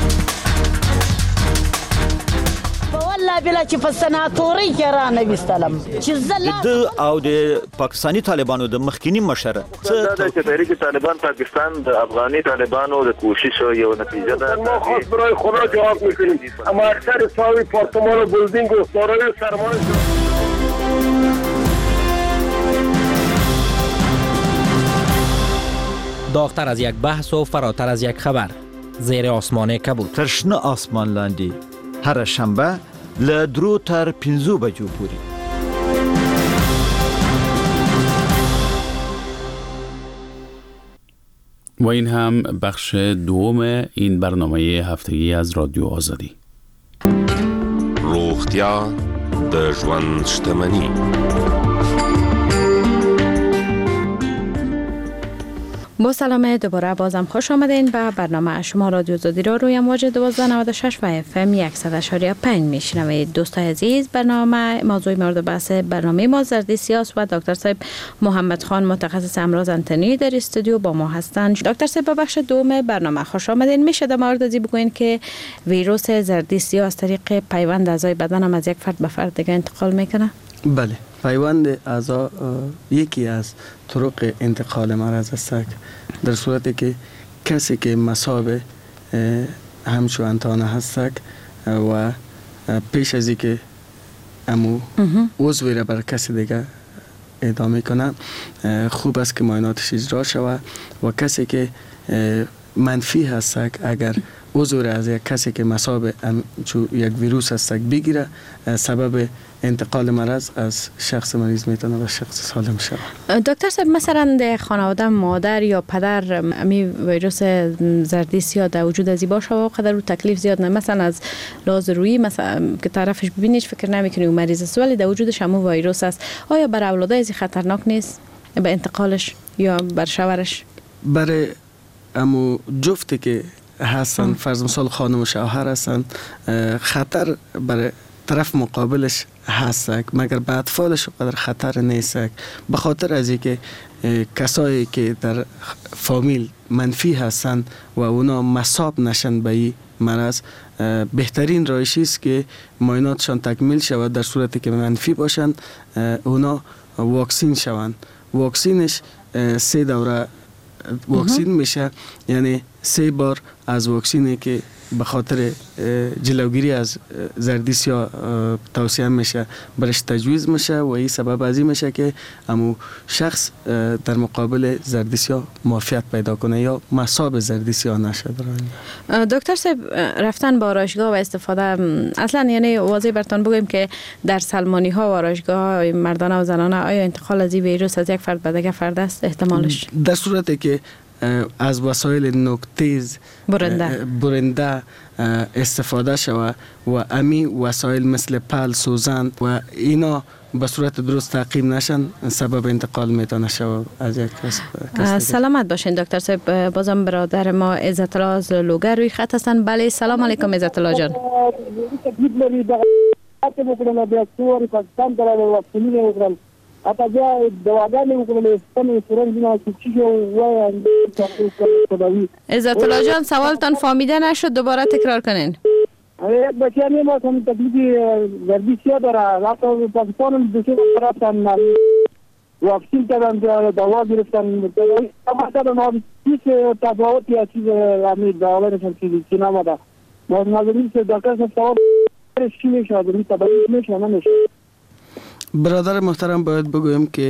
والله بلا چې په سناتوري کې را نه وستلم چې زلا د او د پاکستانی طالبانو د مخکینی مشر څه د تحریک طالبان پاکستان د افغاني طالبانو د کوشش یو نتیجه ده. ما خاص برای خدا جواب میکنیم، اما اکثر ساوی پارتمان و بلدینگ و دارای سرمایه داغتر از یک بحث و فراتر از یک خبر، زیر آسمان کبود. ترشنه آسمان لاندی هر شنبه له درو تر پنځو بجو پورې. و این هم بخش دوم این برنامه هفتگی از رادیو آزادی. روغتیا د ژوند شتمني. با سلام دوباره بازم خوش آمدین به برنامه شما رادیو آزادی را روی موج دوازده نود و شش و اف ام صد و شش و پنج میشنوید. دوستای عزیز، برنامه موضوع مورد بحث برنامه ما زردی است و دکتر صاحب محمد خان متخصص امراض انتنی در استودیو با ما هستند. دکتر صاحب به بخش دوم برنامه خوش آمدین. میشه در مورد ازی بگوین که ویروس زردی از طریق پیوند اعضای بدن هم از یک فرد به فرد دیگه انتقال میکنه؟ بله، پیوند اعضا یکی از طرق انتقال مرض است، در صورتی که کسی که مصاب همچو انتانه هست و پیش از اینکه امو عضوی را بر کسی دیگه ادامه کنه، خوب است که معایناتش اجرا شود و کسی که منفی هست اگر عضو را از یک کسی که مصاب چو یک ویروس هست بگیره، سبب انتقال مرض از شخص مریض میتونه به شخص سالم شود. دکتر صاحب، مثلا در خانواده مادر یا پدر امی ویروس زردی در وجود ازی باشه و قدر رو تکلیف زیاد نه، مثلا از لحاظ رویی مثلا که طرفش ببینیش فکر نمیکنی و مریض است ولی در وجودش هم ویروس است، آیا بر اولاده ازی خطرناک نیست به انتقالش یا بر شوهرش؟ برای امو جفتی که هستن، فرض مثال خانم و شوهر هستن، خطر برای طرف مقابلش هست، مگر به اطفالش قدر خطر نیست، به خاطر از اینکه کسایی که در فامیل منفی هستن و اونا مصاب نشن به این مرض، بهترین روشی است که معایناتشان تکمیل شود. در صورتی که منفی باشن اونا واکسین شوند. واکسینش سه دوره واکسین میشه، یعنی سه بار از واکسینی که به خاطر جلوگیری از زردیسیا توصیه میشه برش تجویز میشه و این سبب از این میشه که امو شخص در مقابل زردیسیا معافیت پیدا کنه یا مصاب زردیسیا نشه. دکتر صاحب، رفتن به آرایشگاه و استفاده اصلا یعنی واضح براتون بگیم که در سلمانی ها و آرایشگاه های مردانه و زنانه آیا انتقال از این ویروس از یک فرد به دیگر فرد است احتمالش؟ در صورتی که از وسایل نوک‌تیز برنده. برنده استفاده شود و امی وسایل مثل پل، سوزن و اینا به صورت درست تعقیب نشن، سبب انتقال میتونه شود از یک کس. سلامت باشین دکتر صاحب. بازم برادر ما عزت الله از لوگر روی خط هستن. بله، سلام علیکم عزت الله جان. اتا بیا دواګانې وکړلې ستنې سورنج نه چې وای عزت الله جان، سوالتان فهمیده نشد، دوباره تکرار کنین. یک بچه همه ما هم تکلیفی گردی سیا داره، رفتن پاکستان هم دوشی رفتن واکسین کردن، دوا گرفتن، اما کردن هم هیچ تفاوتی از چیز همی دواغه نشن چیزی نماده. ما نظرین که دکتر صاحب سوال چی میشه، داری تبایید میشه نمیشه. برادر محترم، باید بگویم که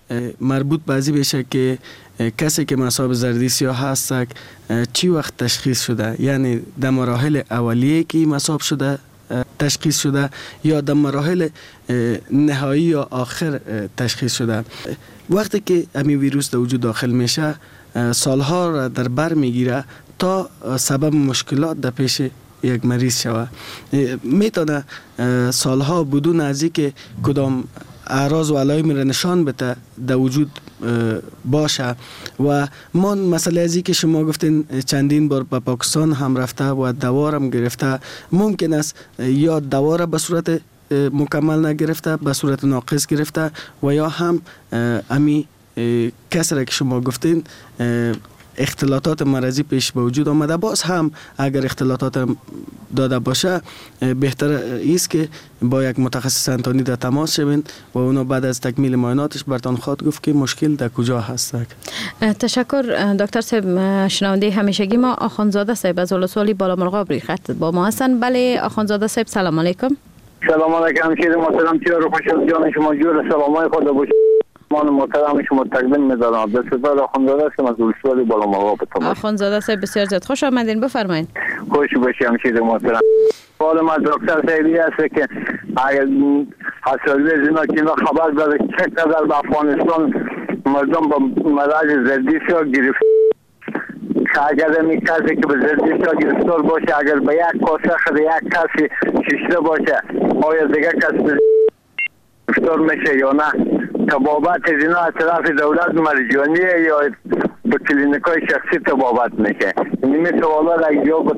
مربوط به ازی بشه که کسی که مصاب زردی سیاه هست چی وقت تشخیص شده، یعنی در مراحل اولیه که مصاب شده تشخیص شده یا در مراحل نهایی یا آخر تشخیص شده. وقتی که همین ویروس در وجود داخل میشه سالها را در بر میگیره تا سبب مشکلات در پیش یک مریض شود. میتونه سالها بدون از اینکه کدام اعراض و علائم را نشان بده در وجود باشه. و ما مسئله ازی که شما گفتین چندین بار به پاکستان هم رفته و دوا هم گرفته، ممکن است یا دوا را به صورت مکمل نگرفته، به صورت ناقص گرفته و یا هم امی کسی را که شما گفتین اختلاطات مرضی پیش به وجود آمده. باز هم اگر اختلاطات داده باشه بهتر است که با یک متخصص انتانی در تماس شوین و اونا بعد از تکمیل معایناتش برتان خواهد گفت که مشکل در کجا هست. تشکر دکتر صاحب. شنونده همیشگی ما آخوندزاده صاحب از ولسوالی بالامرغاب روی خط با ما هستن. بله آخوندزاده صاحب سلام علیکم. سلام علیکم شیر محترم، چرا رو خوش از جان شما جور سلامای خدا باشه. من محترم شما تقدیم می‌دارم. بسیار آخوندزاده هستم از ولسوالی بالامرغاب. آخوندزاده صاحب بسیار زیاد خوش آمدین، بفرمایید. خوش باشید شیر محترم. سوال ما دکتر صاحبی است که اگر حسابی زینا که خبر داره چه قدر به افغانستان مردم با مرض زردی سیاه گرفت، اگر می کسی که به زردی سیاه گرفتار باشه اگر به یک کاسه خود یک کسی ششته باشه آیا دیگه کسی گرفتار میشه یا نه؟ تبابت زینا از طرف دولت مرجانیه یا به کلینیکای شخصی تبابت میشه؟ این سوالا را اجابت.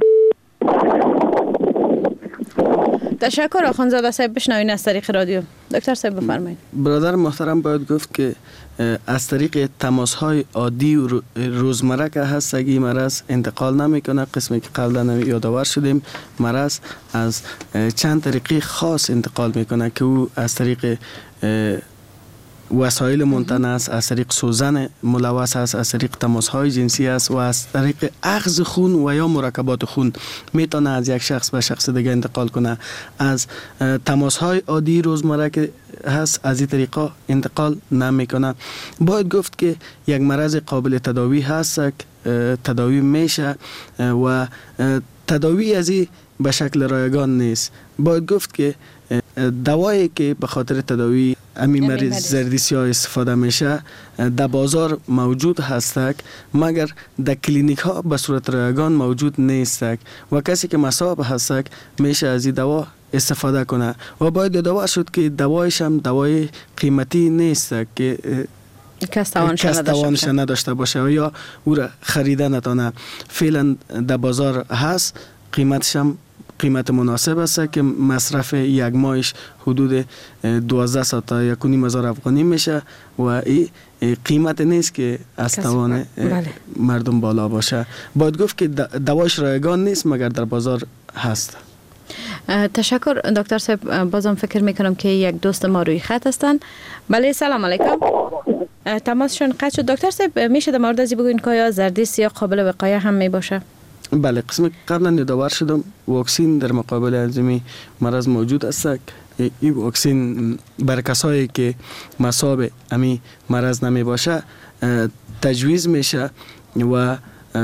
تشکر آخوندزاده صاحب. بشنوین از طریق رادیو. دکتر صاحب بفرمایید. برادر محترم باید گفت که از طریق تماس های عادی و روزمره که هست این مرض انتقال نمیکنه. قسمی که قبلا یادآور شدیم مرض از چند طریقی خاص انتقال میکنه که او از طریق وسایل ممتنع است، از طریق سوزن ملوث است، از طریق تماس های جنسی است و از طریق اخذ خون و یا مرکبات خون میتونه از یک شخص به شخص دیگه انتقال کنه. از تماس های عادی روزمره که هست از این طریقا انتقال نمیکنه. باید گفت که یک مرض قابل تداوی هست، تداوی میشه و تداوی از این به شکل رایگان نیست. باید گفت که دوایی که به خاطر تداوی امی مریض زردی سیاه استفاده میشه در بازار موجود هستک مگر در کلینیک ها به صورت رایگان موجود نیستک و کسی که مصاب هستک میشه از این دوا استفاده کنه و باید دوا شد که دوایش هم دوای قیمتی نیستک که کس توانش نداشته باشه و یا او را خریده نتانه. فعلا در بازار هست، قیمتش هم قیمت مناسب است که مصرف یک ماهش حدود دوازده ساعت تا یک و نیم هزار افغانی میشه و این قیمت نیست که از توان مردم بالا باشه. باید گفت که دوایش رایگان نیست مگر در بازار هست. تشکر دکتر صاحب. بازم فکر میکنم که یک دوست ما روی خط هستن. بله سلام علیکم. تماسشون قطع شد. دکتر صاحب میشه در مورد ازی بگوین که آیا زردی سیاه قابل وقایه هم می باشه؟ بله، قسم قبلا یادآور شدم واکسین در مقابل از این مرض موجود است. این واکسین بر کسایی که مصاب امی مرض نمی باشه تجویز میشه و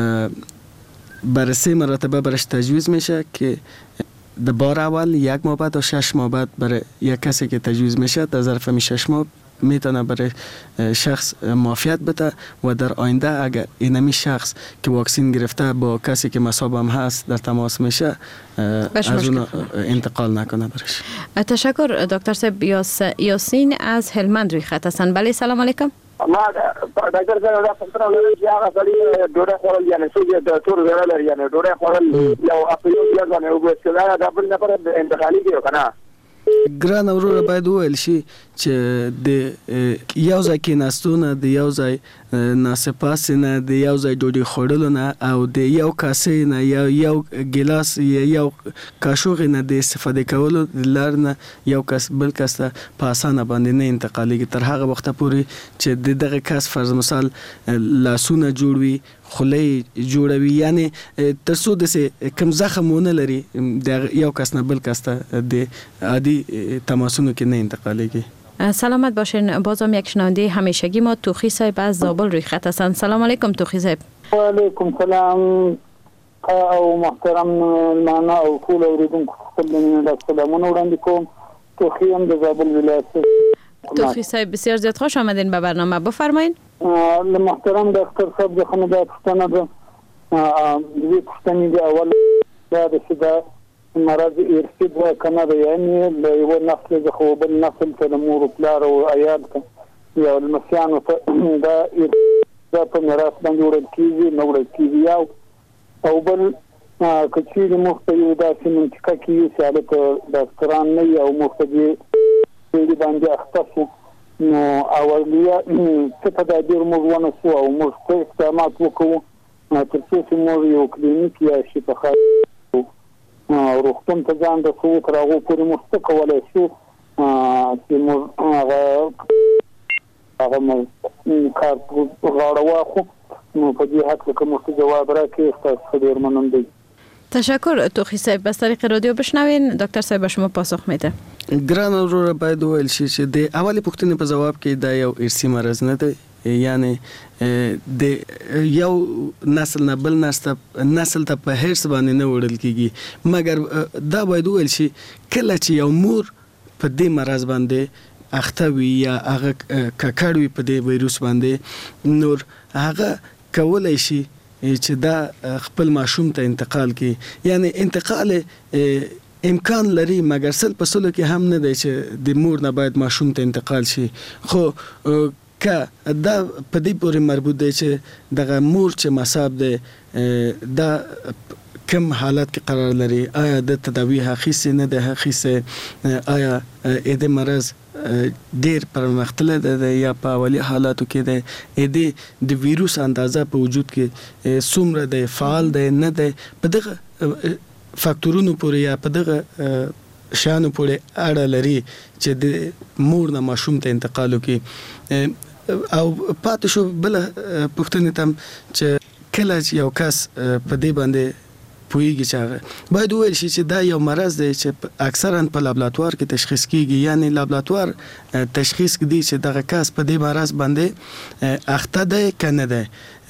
بر سه مرتبه برش تجویز میشه که در بار اول یک ماه بعد و شش ماه بعد برای یک کسی که تجویز میشه در ظرف می شش ماه میتونه برای شخص معافیت بده و در آینده اگر اینمی شخص که واکسین گرفته با کسی که مصاب هم هست در تماس میشه از اون انتقال نکنه برش. تشکر دکتر صاحب. یاسین از هلمند روی خط هستن. بله سلام علیکم. ما دکتر صاحب را فکر کنم که هغه سړی ډوډۍ خوړل یعنی څو د تور زړه لري یعنی ډوډۍ خوړل یو اپیو یا باندې وګورئ دا بل نه پر انتقالي کیو کنه. ګران وروره باید وویل شي چې د یو ځای کېناستونه د یو ځای ناسپاس نه د یو ځای ډوډۍ خوړلو نه او د یو کاسې نه یا یو ګلاس یا یو کاشوغ نه د استفاده کولو لار نه یو کس بل کس ته په اسانه باندې نه انتقالیږي تر هغه وخته پورې چې د دغه کس فرض مثال لاسونه جوړوي، خولې جوړوي، یعنی تر څو داسې کم زخم ونه لري د یو کس نه بل کس ته د عادي تماسونو کې نه انتقالیږي. سلامت باشین. بازم یک شنونده همیشگی ما توخی صاحب از زابل روی خط هستند. سلام علیکم توخی صاحب. و علیکم سلام او محترم المانا او ټول اوریدونکو خپل مننه سلامونه وړاندې کوم. توخی هم د زابل ولایت. توخی صاحب بسیار زیاد خوش آمدین به برنامه. بفرمایید. محترم دکتر صاحب د خندا پښتنه ده. دوی پښتنې دی اول دا د مرض ارثي ده کنه ده، یعنی له یو نسل څخه بل نسل ته د مور او پلار او عیال ته یا لمسیانو ته دا دا په میراث باندې وړل کیږي نو وړل کیږي. یو او بل کچې موږ ته یو داسې منطقه کې یو چې هلته ډاکټران نه وي او موږ ته دې باندې اخته شو، نو اولیا څه په دا ډېر موږ ونه شو او موږ څه اقدامات وکړو تر څو چې موږ یو کلینیک یا شفاخانه روغتون ته ځان رسوو. تر هغو پورې موږ څه کولی شو چې موږ هغه هغه کار غاړه واخلو. نو په دې هکله که موږ ته جواب راکړي ستاسو څخه ډېر مننه دی. تشکر توخی صاحب. از طریق رادیو بشنوین دکتر صاحب شما پاسخ میده. ګران وروره باید وویل شي چې د اولې پوښتنې په جواب کې دا یو ارثي مرض نه دی، یعنی د یو نسل نه بل نسل ته په هرڅ باندې نه وړل کیږي، مګر دا باید وویل شي کله چې یو مور په دې مرض باندې اخته وي یا هغه ککړ وي په دې وایروس باندې، نور هغه کولی شي چې دا خپل ماشوم ته انتقال کړي. یعنی انتقال امکان لري، مګر سل په سلو کې هم نه دی چې د مور نه باید ماشوم ته انتقال شي. خو که دا په دې پورې مربوط دی چې دغه مور چې مصاب دی دا کم حالت کې قرار لري، آیا د تداوی اخیستې نه ده اخیستې، آیا د مرض ډیر پرمختللی دی یا په اولي حالاتو کې دی، د د ویروس اندازه په وجود کې څومره دی، فعال دی نه دی، په دغه فاکتورونو پورې یا په دغه شیانو پورې اړه لري چې د مور نه ماشوم ته انتقال وکړي. او پاتې شو بله پوښتنې ته چې کله چې یو کس په دې باندې پوهیږي چې هغه باید وویل شي چې دا یو مرض دی چې اکثرا په لابراتوار کې تشخیص کیږي. یعنی لابراتوار تشخیص دی چې دغه کس په دې مرض باندې اخته دی که نه دی.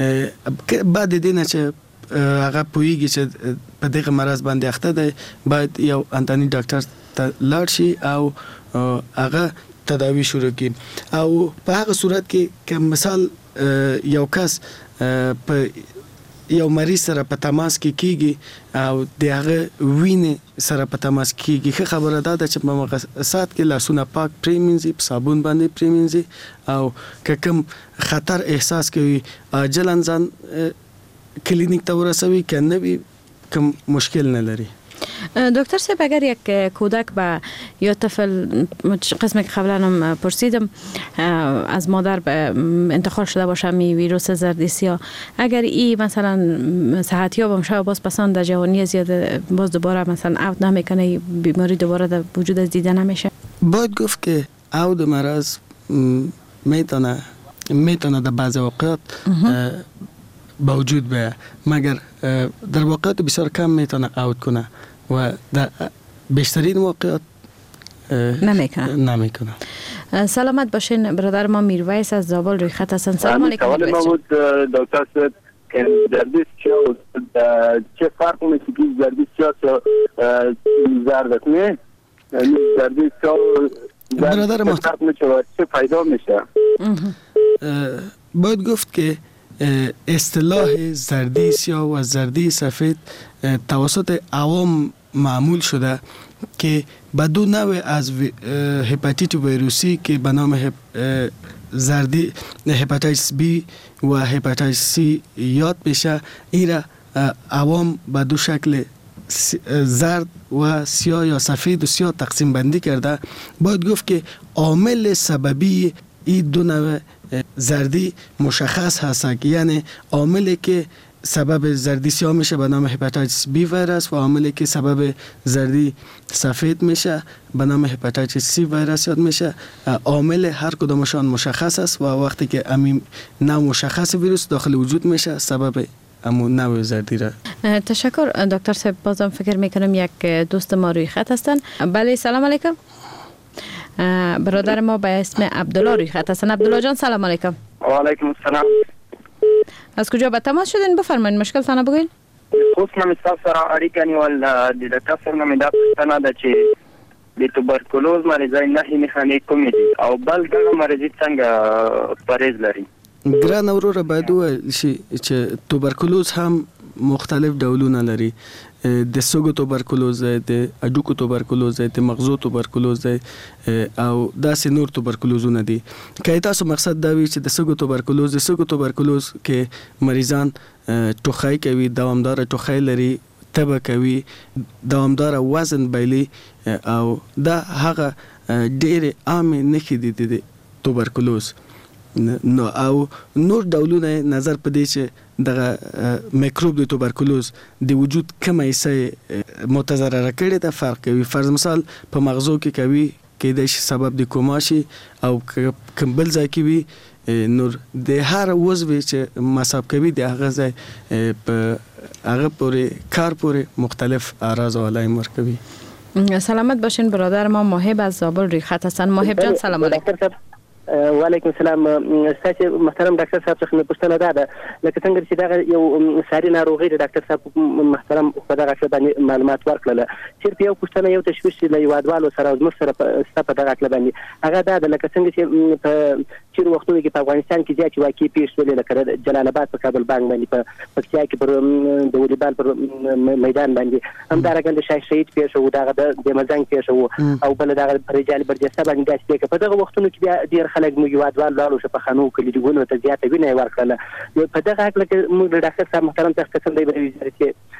بعد دې نه چې هغه پوهیږي چې په دغه مرض باندې اخته دی باید یو انتاني ډاکټر ته لاړ شي او هغه تداوی شروع کی. او په هغه صورت کې که مثال یو کس په یو مریض سره په تماس کې کیږي او د هغه وینې سره په تماس کیږي، ښه خبره دا ده چې په هغه ساعت کې لاسونه پاک پریمینځي، په صابون باندې پریمینځي، او که کوم خطر احساس کوي عاجلا ځان کلینیک ته ورسوي، که نه وي کوم مشکل نه لري. دکتر صاحب اگر یک کودک به یا طفل قسمی که قبلا هم پرسیدم از مادر به انتقال شده باشه می ویروس زردیسیا، اگر ای مثلا صحتیاب هم شده باز پسان در جوانی زیاد باز دوباره مثلا عود نمیکنه، بیماری دوباره در وجود از دیده نمیشه؟ باید گفت که عود مرض میتونه میتونه در بعض اوقات با وجود بیاید، مگر در واقعات بسیار کم میتونه عود کنه و در بیشترین موقعات نمیکنه. نمیکنه. سلامت باشین. برادر ما میرویس از زابل روی خط هستن. سلام علیکم. سوال ما بود دکتر صاحب که زردیسیا چه فرق میکنه که زردیسیا زرد نه زردیسیا برادر ما چه پیدا میشه؟ باید گفت که اصطلاح زردیسیا و زردی سفید توسط عوام معمول شده که به دو نوع از هپاتیت ویروسی که به نام زردی هپاتیتس بی و هپاتیتس سی یاد بشه، این را عوام به دو شکل زرد و سیاه یا سفید و سیاه تقسیم بندی کرده. باید گفت که عامل سببی این دو نوع زردی مشخص هست، یعنی عاملی که سبب زردی سیاه میشه به نام هپاتیتس بی ویروس و عاملی که سبب زردی سفید میشه به نام هپاتیتس سی ویروس یاد میشه. عامل هر کدامشان مشخص است و وقتی که همین نوع مشخص ویروس داخل وجود میشه سبب همون نوع زردی را. تشکر دکتر صاحب. بازم فکر میکنم یک دوست ما روی خط هستن. بله سلام علیکم. برادر ما به اسم عبدالله روی خط هستن. عبدالله جان سلام علیکم. و علیکم السلام. از کجا به تماس شدین؟ بفرمایید مشکل تانه بگوین. خصوصا مستاف سره اړیکه نیول د ډاکټر نه مې دا پوښتنه ده چې د توبرکلوز مریضای نښې نښانې کومې دي او بل دغه مریضي څنګه پرهیز لري؟ ګران وروره باید وویل شي چې توبرکلوز هم مختلف ډولونه لري. د سږو توبرکلوز دی، د اډوکو توبرکلوز دی، د مغزو توبرکلوز دی او داسې نور توبرکلوزونه دي. که تاسو مقصد دا وي چې د سږو توبرکلوز د سږو توبرکلوز کې مریضان ټوخی کوي، دوامداره ټوخی لري، تبه کوي، دوامداره وزن بایلي او دا هغه ډېرې عامې نښې دي د توبرکلوز. نو او نور ډولونه نظر په دې چې دغه میکروب د توبرکلوز د وجود کومه حصه متضرره کړي ده فرق کوي. فرض مثال په مغزو کې کوي کېدای شي سبب د کوما شي او کوم بل ځای کې وي نور د هر عضو چې مصاب کوي د هغه ځای په هغه پورې کار پورې مختلف اعراض او علائم ورکوي. سلامت باشین برادر ما ماهب از زابل روی خط هستن. ماهب جان سلام علیکم. وعلیکم السلام. ستاسو محترم ډاکټر صاحب څخه مې پوښتنه ده لکه څنګه چې دا یو ساري ناروغي د ډاکټر صاحب محترم په دغه اړه باندې معلومات ورکړل. چې یو پوښتنه یو تشویش له یوادوالو سره او زموږ سره په دغه اړه باندې هغه دا لکه څنګه چې په چیر وختونو کې په افغانستان کې ځکه واقعي پیښ شولې لکه جلال آباد په کابل بانک باندې په پکتیا کې پر د ولیبال پر میدان باندې هم دا راګند شای شهید پیښ شو، دا د مزنګ پیښ شو او بل دا پر رجال برجسته باندې داسې کې په دغه وختونو کې بیا ډیر خلک موږ یوادوال لاړو چې په خانو کې لګونو ته زیاته وینه ورکړله. په دغه حق لکه موږ د ډاکټر صاحب محترم څخه څنګه دی وزارت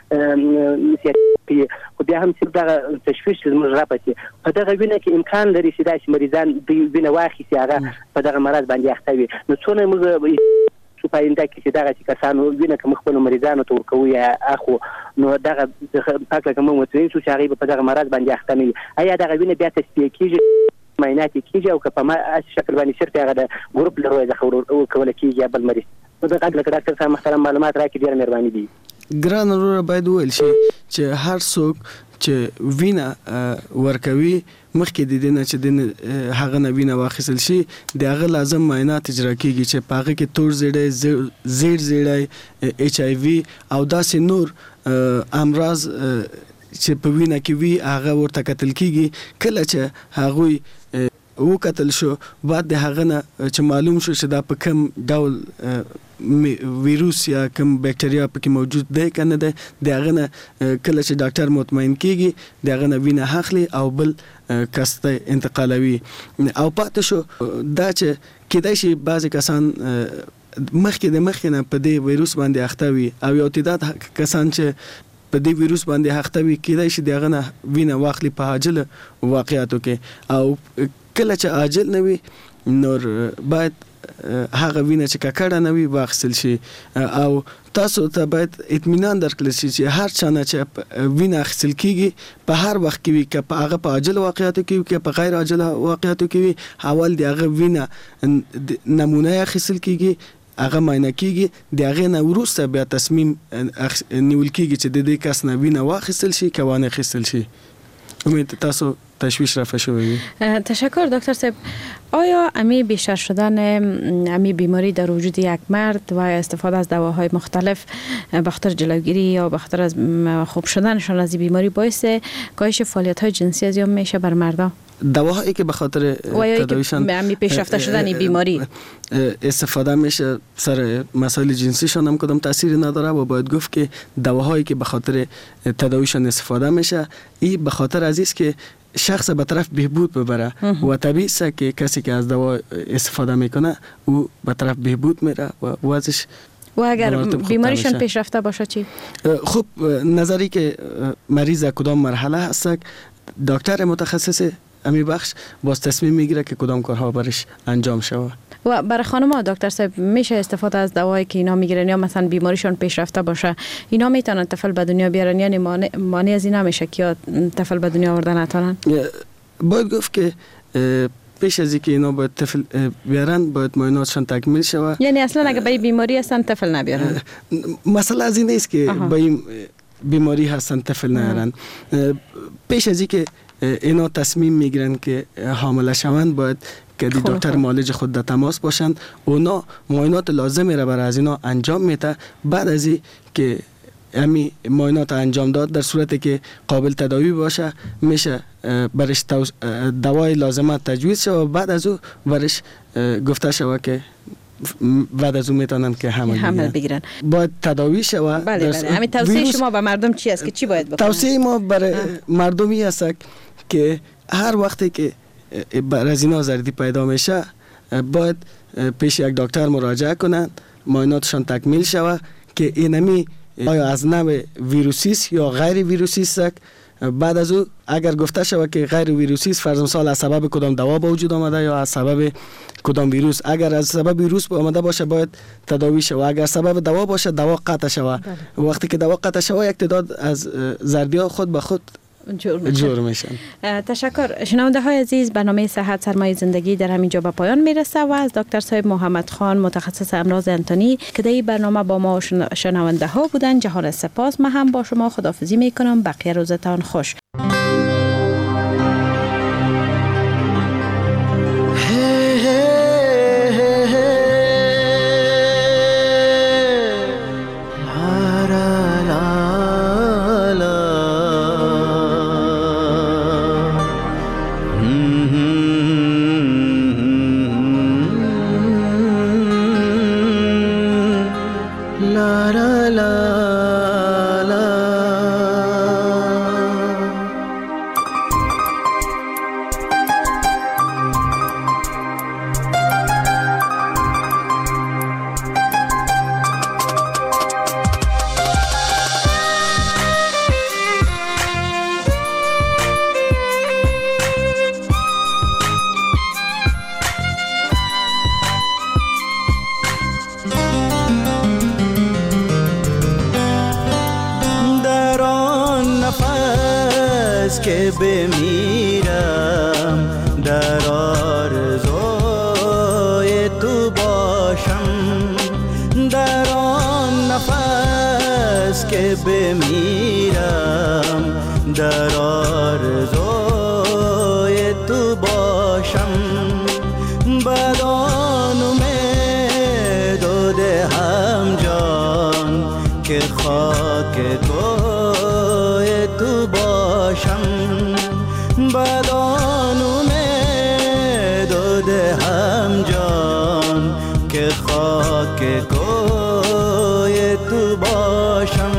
کې خو بیا هم چې دغه تشویش زموږ راپاتې په دغه وینه کې امکان لري چې داسې مریضان د وینه واخیسي هغه په دغه مرض باندې اخته وي. نو څونه موږ په پاینده کې چې دغه کسانو وینه کوم خپل مریضانو ته ورکوي اخو نو دغه پاک لکه موږ متوین شو چې هغه په دغه مرض باندې اخته نه وي. آیا دغه وینه بیا تصفیه کیږي معاینات کیږي او که په ما شکل باندې شرط هغه د ګروپ لروي ځخه ورکول کیږي بل مریض؟ نو دغه لکه ډاکټر صاحب محترم معلومات راکړي ډیر مهرباني دي. ګران وروره باید وویل شي چې هر څوک چې وینه ورکوي مخکې د دې نه چې د هغه نه وینه واخیستل شي د هغه لازم معاینات اجرا کیږي چې په هغه کې تور زیړی، زیړ زیړی، ایچ آی وي او داسې نور امراض چې په وینه کې وي هغه ورته کتل کیږي. کله چې هغوی وکتل شو بعد د هغه نه چې معلوم شو چې دا په کوم ډول ویروس یا کوم بکټریا پکې موجود دی کنه ده د هغه نه کله چې ډاکټر مطمئن کیږي د هغه نه وینه اخلي او بل کس ته انتقالوي. او پاتې شو دا چې کېدای شي بعضې کسان مخکې د مخکې نه په دې ویروس باندې اخته وي او یو تعداد کسان چې په دې ویروس باندې اخته وي کېدای شي دغه نه وینه واخلي په عاجله واقعاتو کې او کله چې عاجل نه وي نور باید هغه وینه چې ککړه نه وي واخیستل شي او تاسو ته باید اطمینان درکړل شي چې هر چا نه چې وینه اخیستل کیږي په هر وخت کې وي که په هغه په عاجل واقعاتو کې وي که په غیر عاجل واقعاتو کې وي اول د هغه وینه نمونه اخیستل کیږي هغه معاینه کیږي د هغې نه وروسته بیا تصمیم نیول کیږي چې د دې کس نه وینه واخیستل شي که وانه اخیستل شي. امید تاسو تشویش رفع شوی. تشکر دکتر صاحب. آیا امی بیشتر شدن امی بیماری در وجود یک مرد و استفاده از دواهای مختلف بخاطر جلوگیری یا بخاطر از خوب شدنشان از بیماری باعث کاهش فعالیت‌های جنسی از میشه بر مردا؟ دواهایی که به خاطر تداویشان به پیشرفته شدن بیماری استفاده میشه سر مسائل جنسیشان هم کدام تأثیری نداره و باید گفت که دواهایی که به خاطر تداویشان استفاده میشه این به خاطر از است که شخص به طرف بهبود ببره و طبیعی است که کسی که از دوا استفاده میکنه او به طرف بهبود میره و وضعش و اگر بیماریشان پیشرفته باشه چی؟ خب نظری که مریض کدام مرحله هست دکتر متخصص امی بخش باز تصمیم میگیره که کدام کارها برش انجام شود. و برای خانم‌ها دکتر صاحب میشه استفاده از دوایی که اینا میگیرن یا مثلا بیماریشان پیشرفته باشه اینا میتونن طفل به دنیا بیارن یعنی مانع مانع از این نمیشه که طفل به دنیا آوردن نتونن؟ باید گفت که پیش از اینکه اینا باید طفل بیارن باید معایناتشان تکمیل شود. یعنی اصلا اگه به این بیماری هستن طفل نبیارن؟ مسئله از این نیست که به این بیماری هستن طفل نیارن. پیش از اینکه اینا تصمیم میگیرن که حامله شوند باید که دی دکتر معالج خود در تماس باشند. اونا معاینات لازمی را برای از اینا انجام میده. بعد از این که امی معاینات انجام داد، در صورتی که قابل تداوی باشه میشه برش دوای لازمه تجویز شود و بعد از او برش گفته شود که بعد از اون میتونن که حمل, حمل بگیرن. باید تداوی شود. بله بله. همین توصیه شما به مردم چی است که چی باید بکنن؟ توصیه ما برای مردمی است که هر وقتی که بر از اینا زردی پیدا میشه باید پیش یک دکتر مراجعه کنند، معایناتشان تکمیل شود که اینمی آیا از نوع ویروسی است یا غیر ویروسی است. بعد از او اگر گفته شود که غیر ویروسی است، فرض مثال از سبب کدام دوا به وجود آمده یا از سبب کدام ویروس، اگر از سبب ویروس به آمده باشه باید تداوی شود، اگر سبب دوا باشه دوا قطع شود. وقتی که دوا قطع شود یک تعداد از زردی ها خود به خود جور میشن. تشکر. شنونده های عزیز، برنامه صحت سرمایه زندگی در همینجا به پایان میرسه و از دکتر صاحب محمد خان متخصص امراض انتانی که در این برنامه با ما شنونده ها بودن جهان سپاس. من هم با شما خداحافظی میکنم. بقیه روزتان خوش. که بمیرم در آرزوی تو باشم، در آن نفس که بمیرم در آرزوی تو باشم، بدان امید و دهم جان که خاک کوی تو باشم، بدان امید و دهم جان که خاک کوی تو باشم.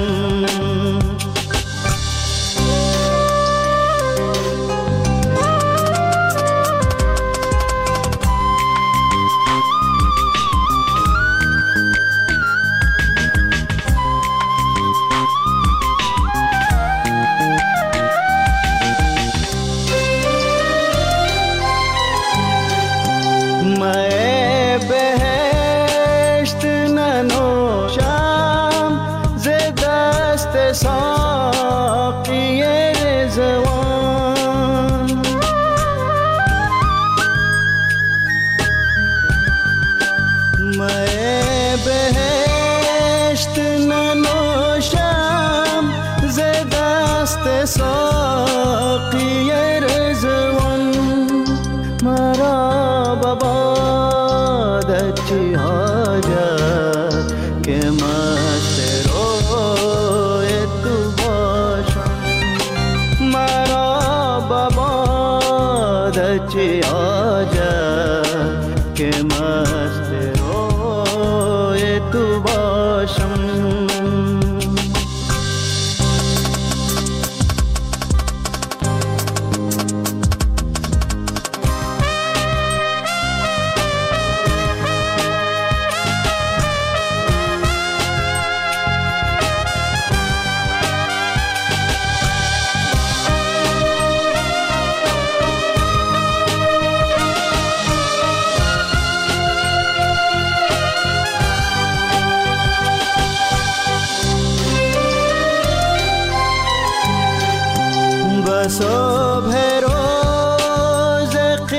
صبح روز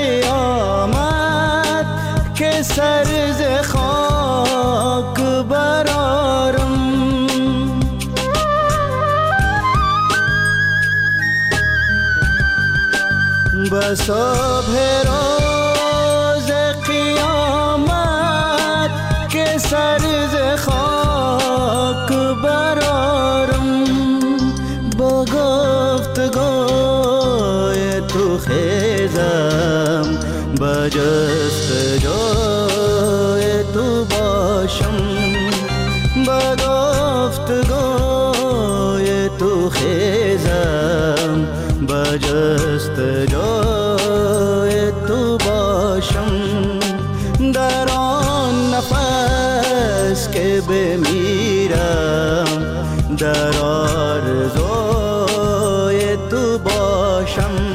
قیامت که سر ز خاک برارم، به صبح روز قیامت که سر ز خاک برارم با گفتگوی تو خیزم با جستجوی تو باشم با گفتگوی تو خیزم با جستجوی تو باشم در آن نفس که بمیرم در آرزوی تو باشم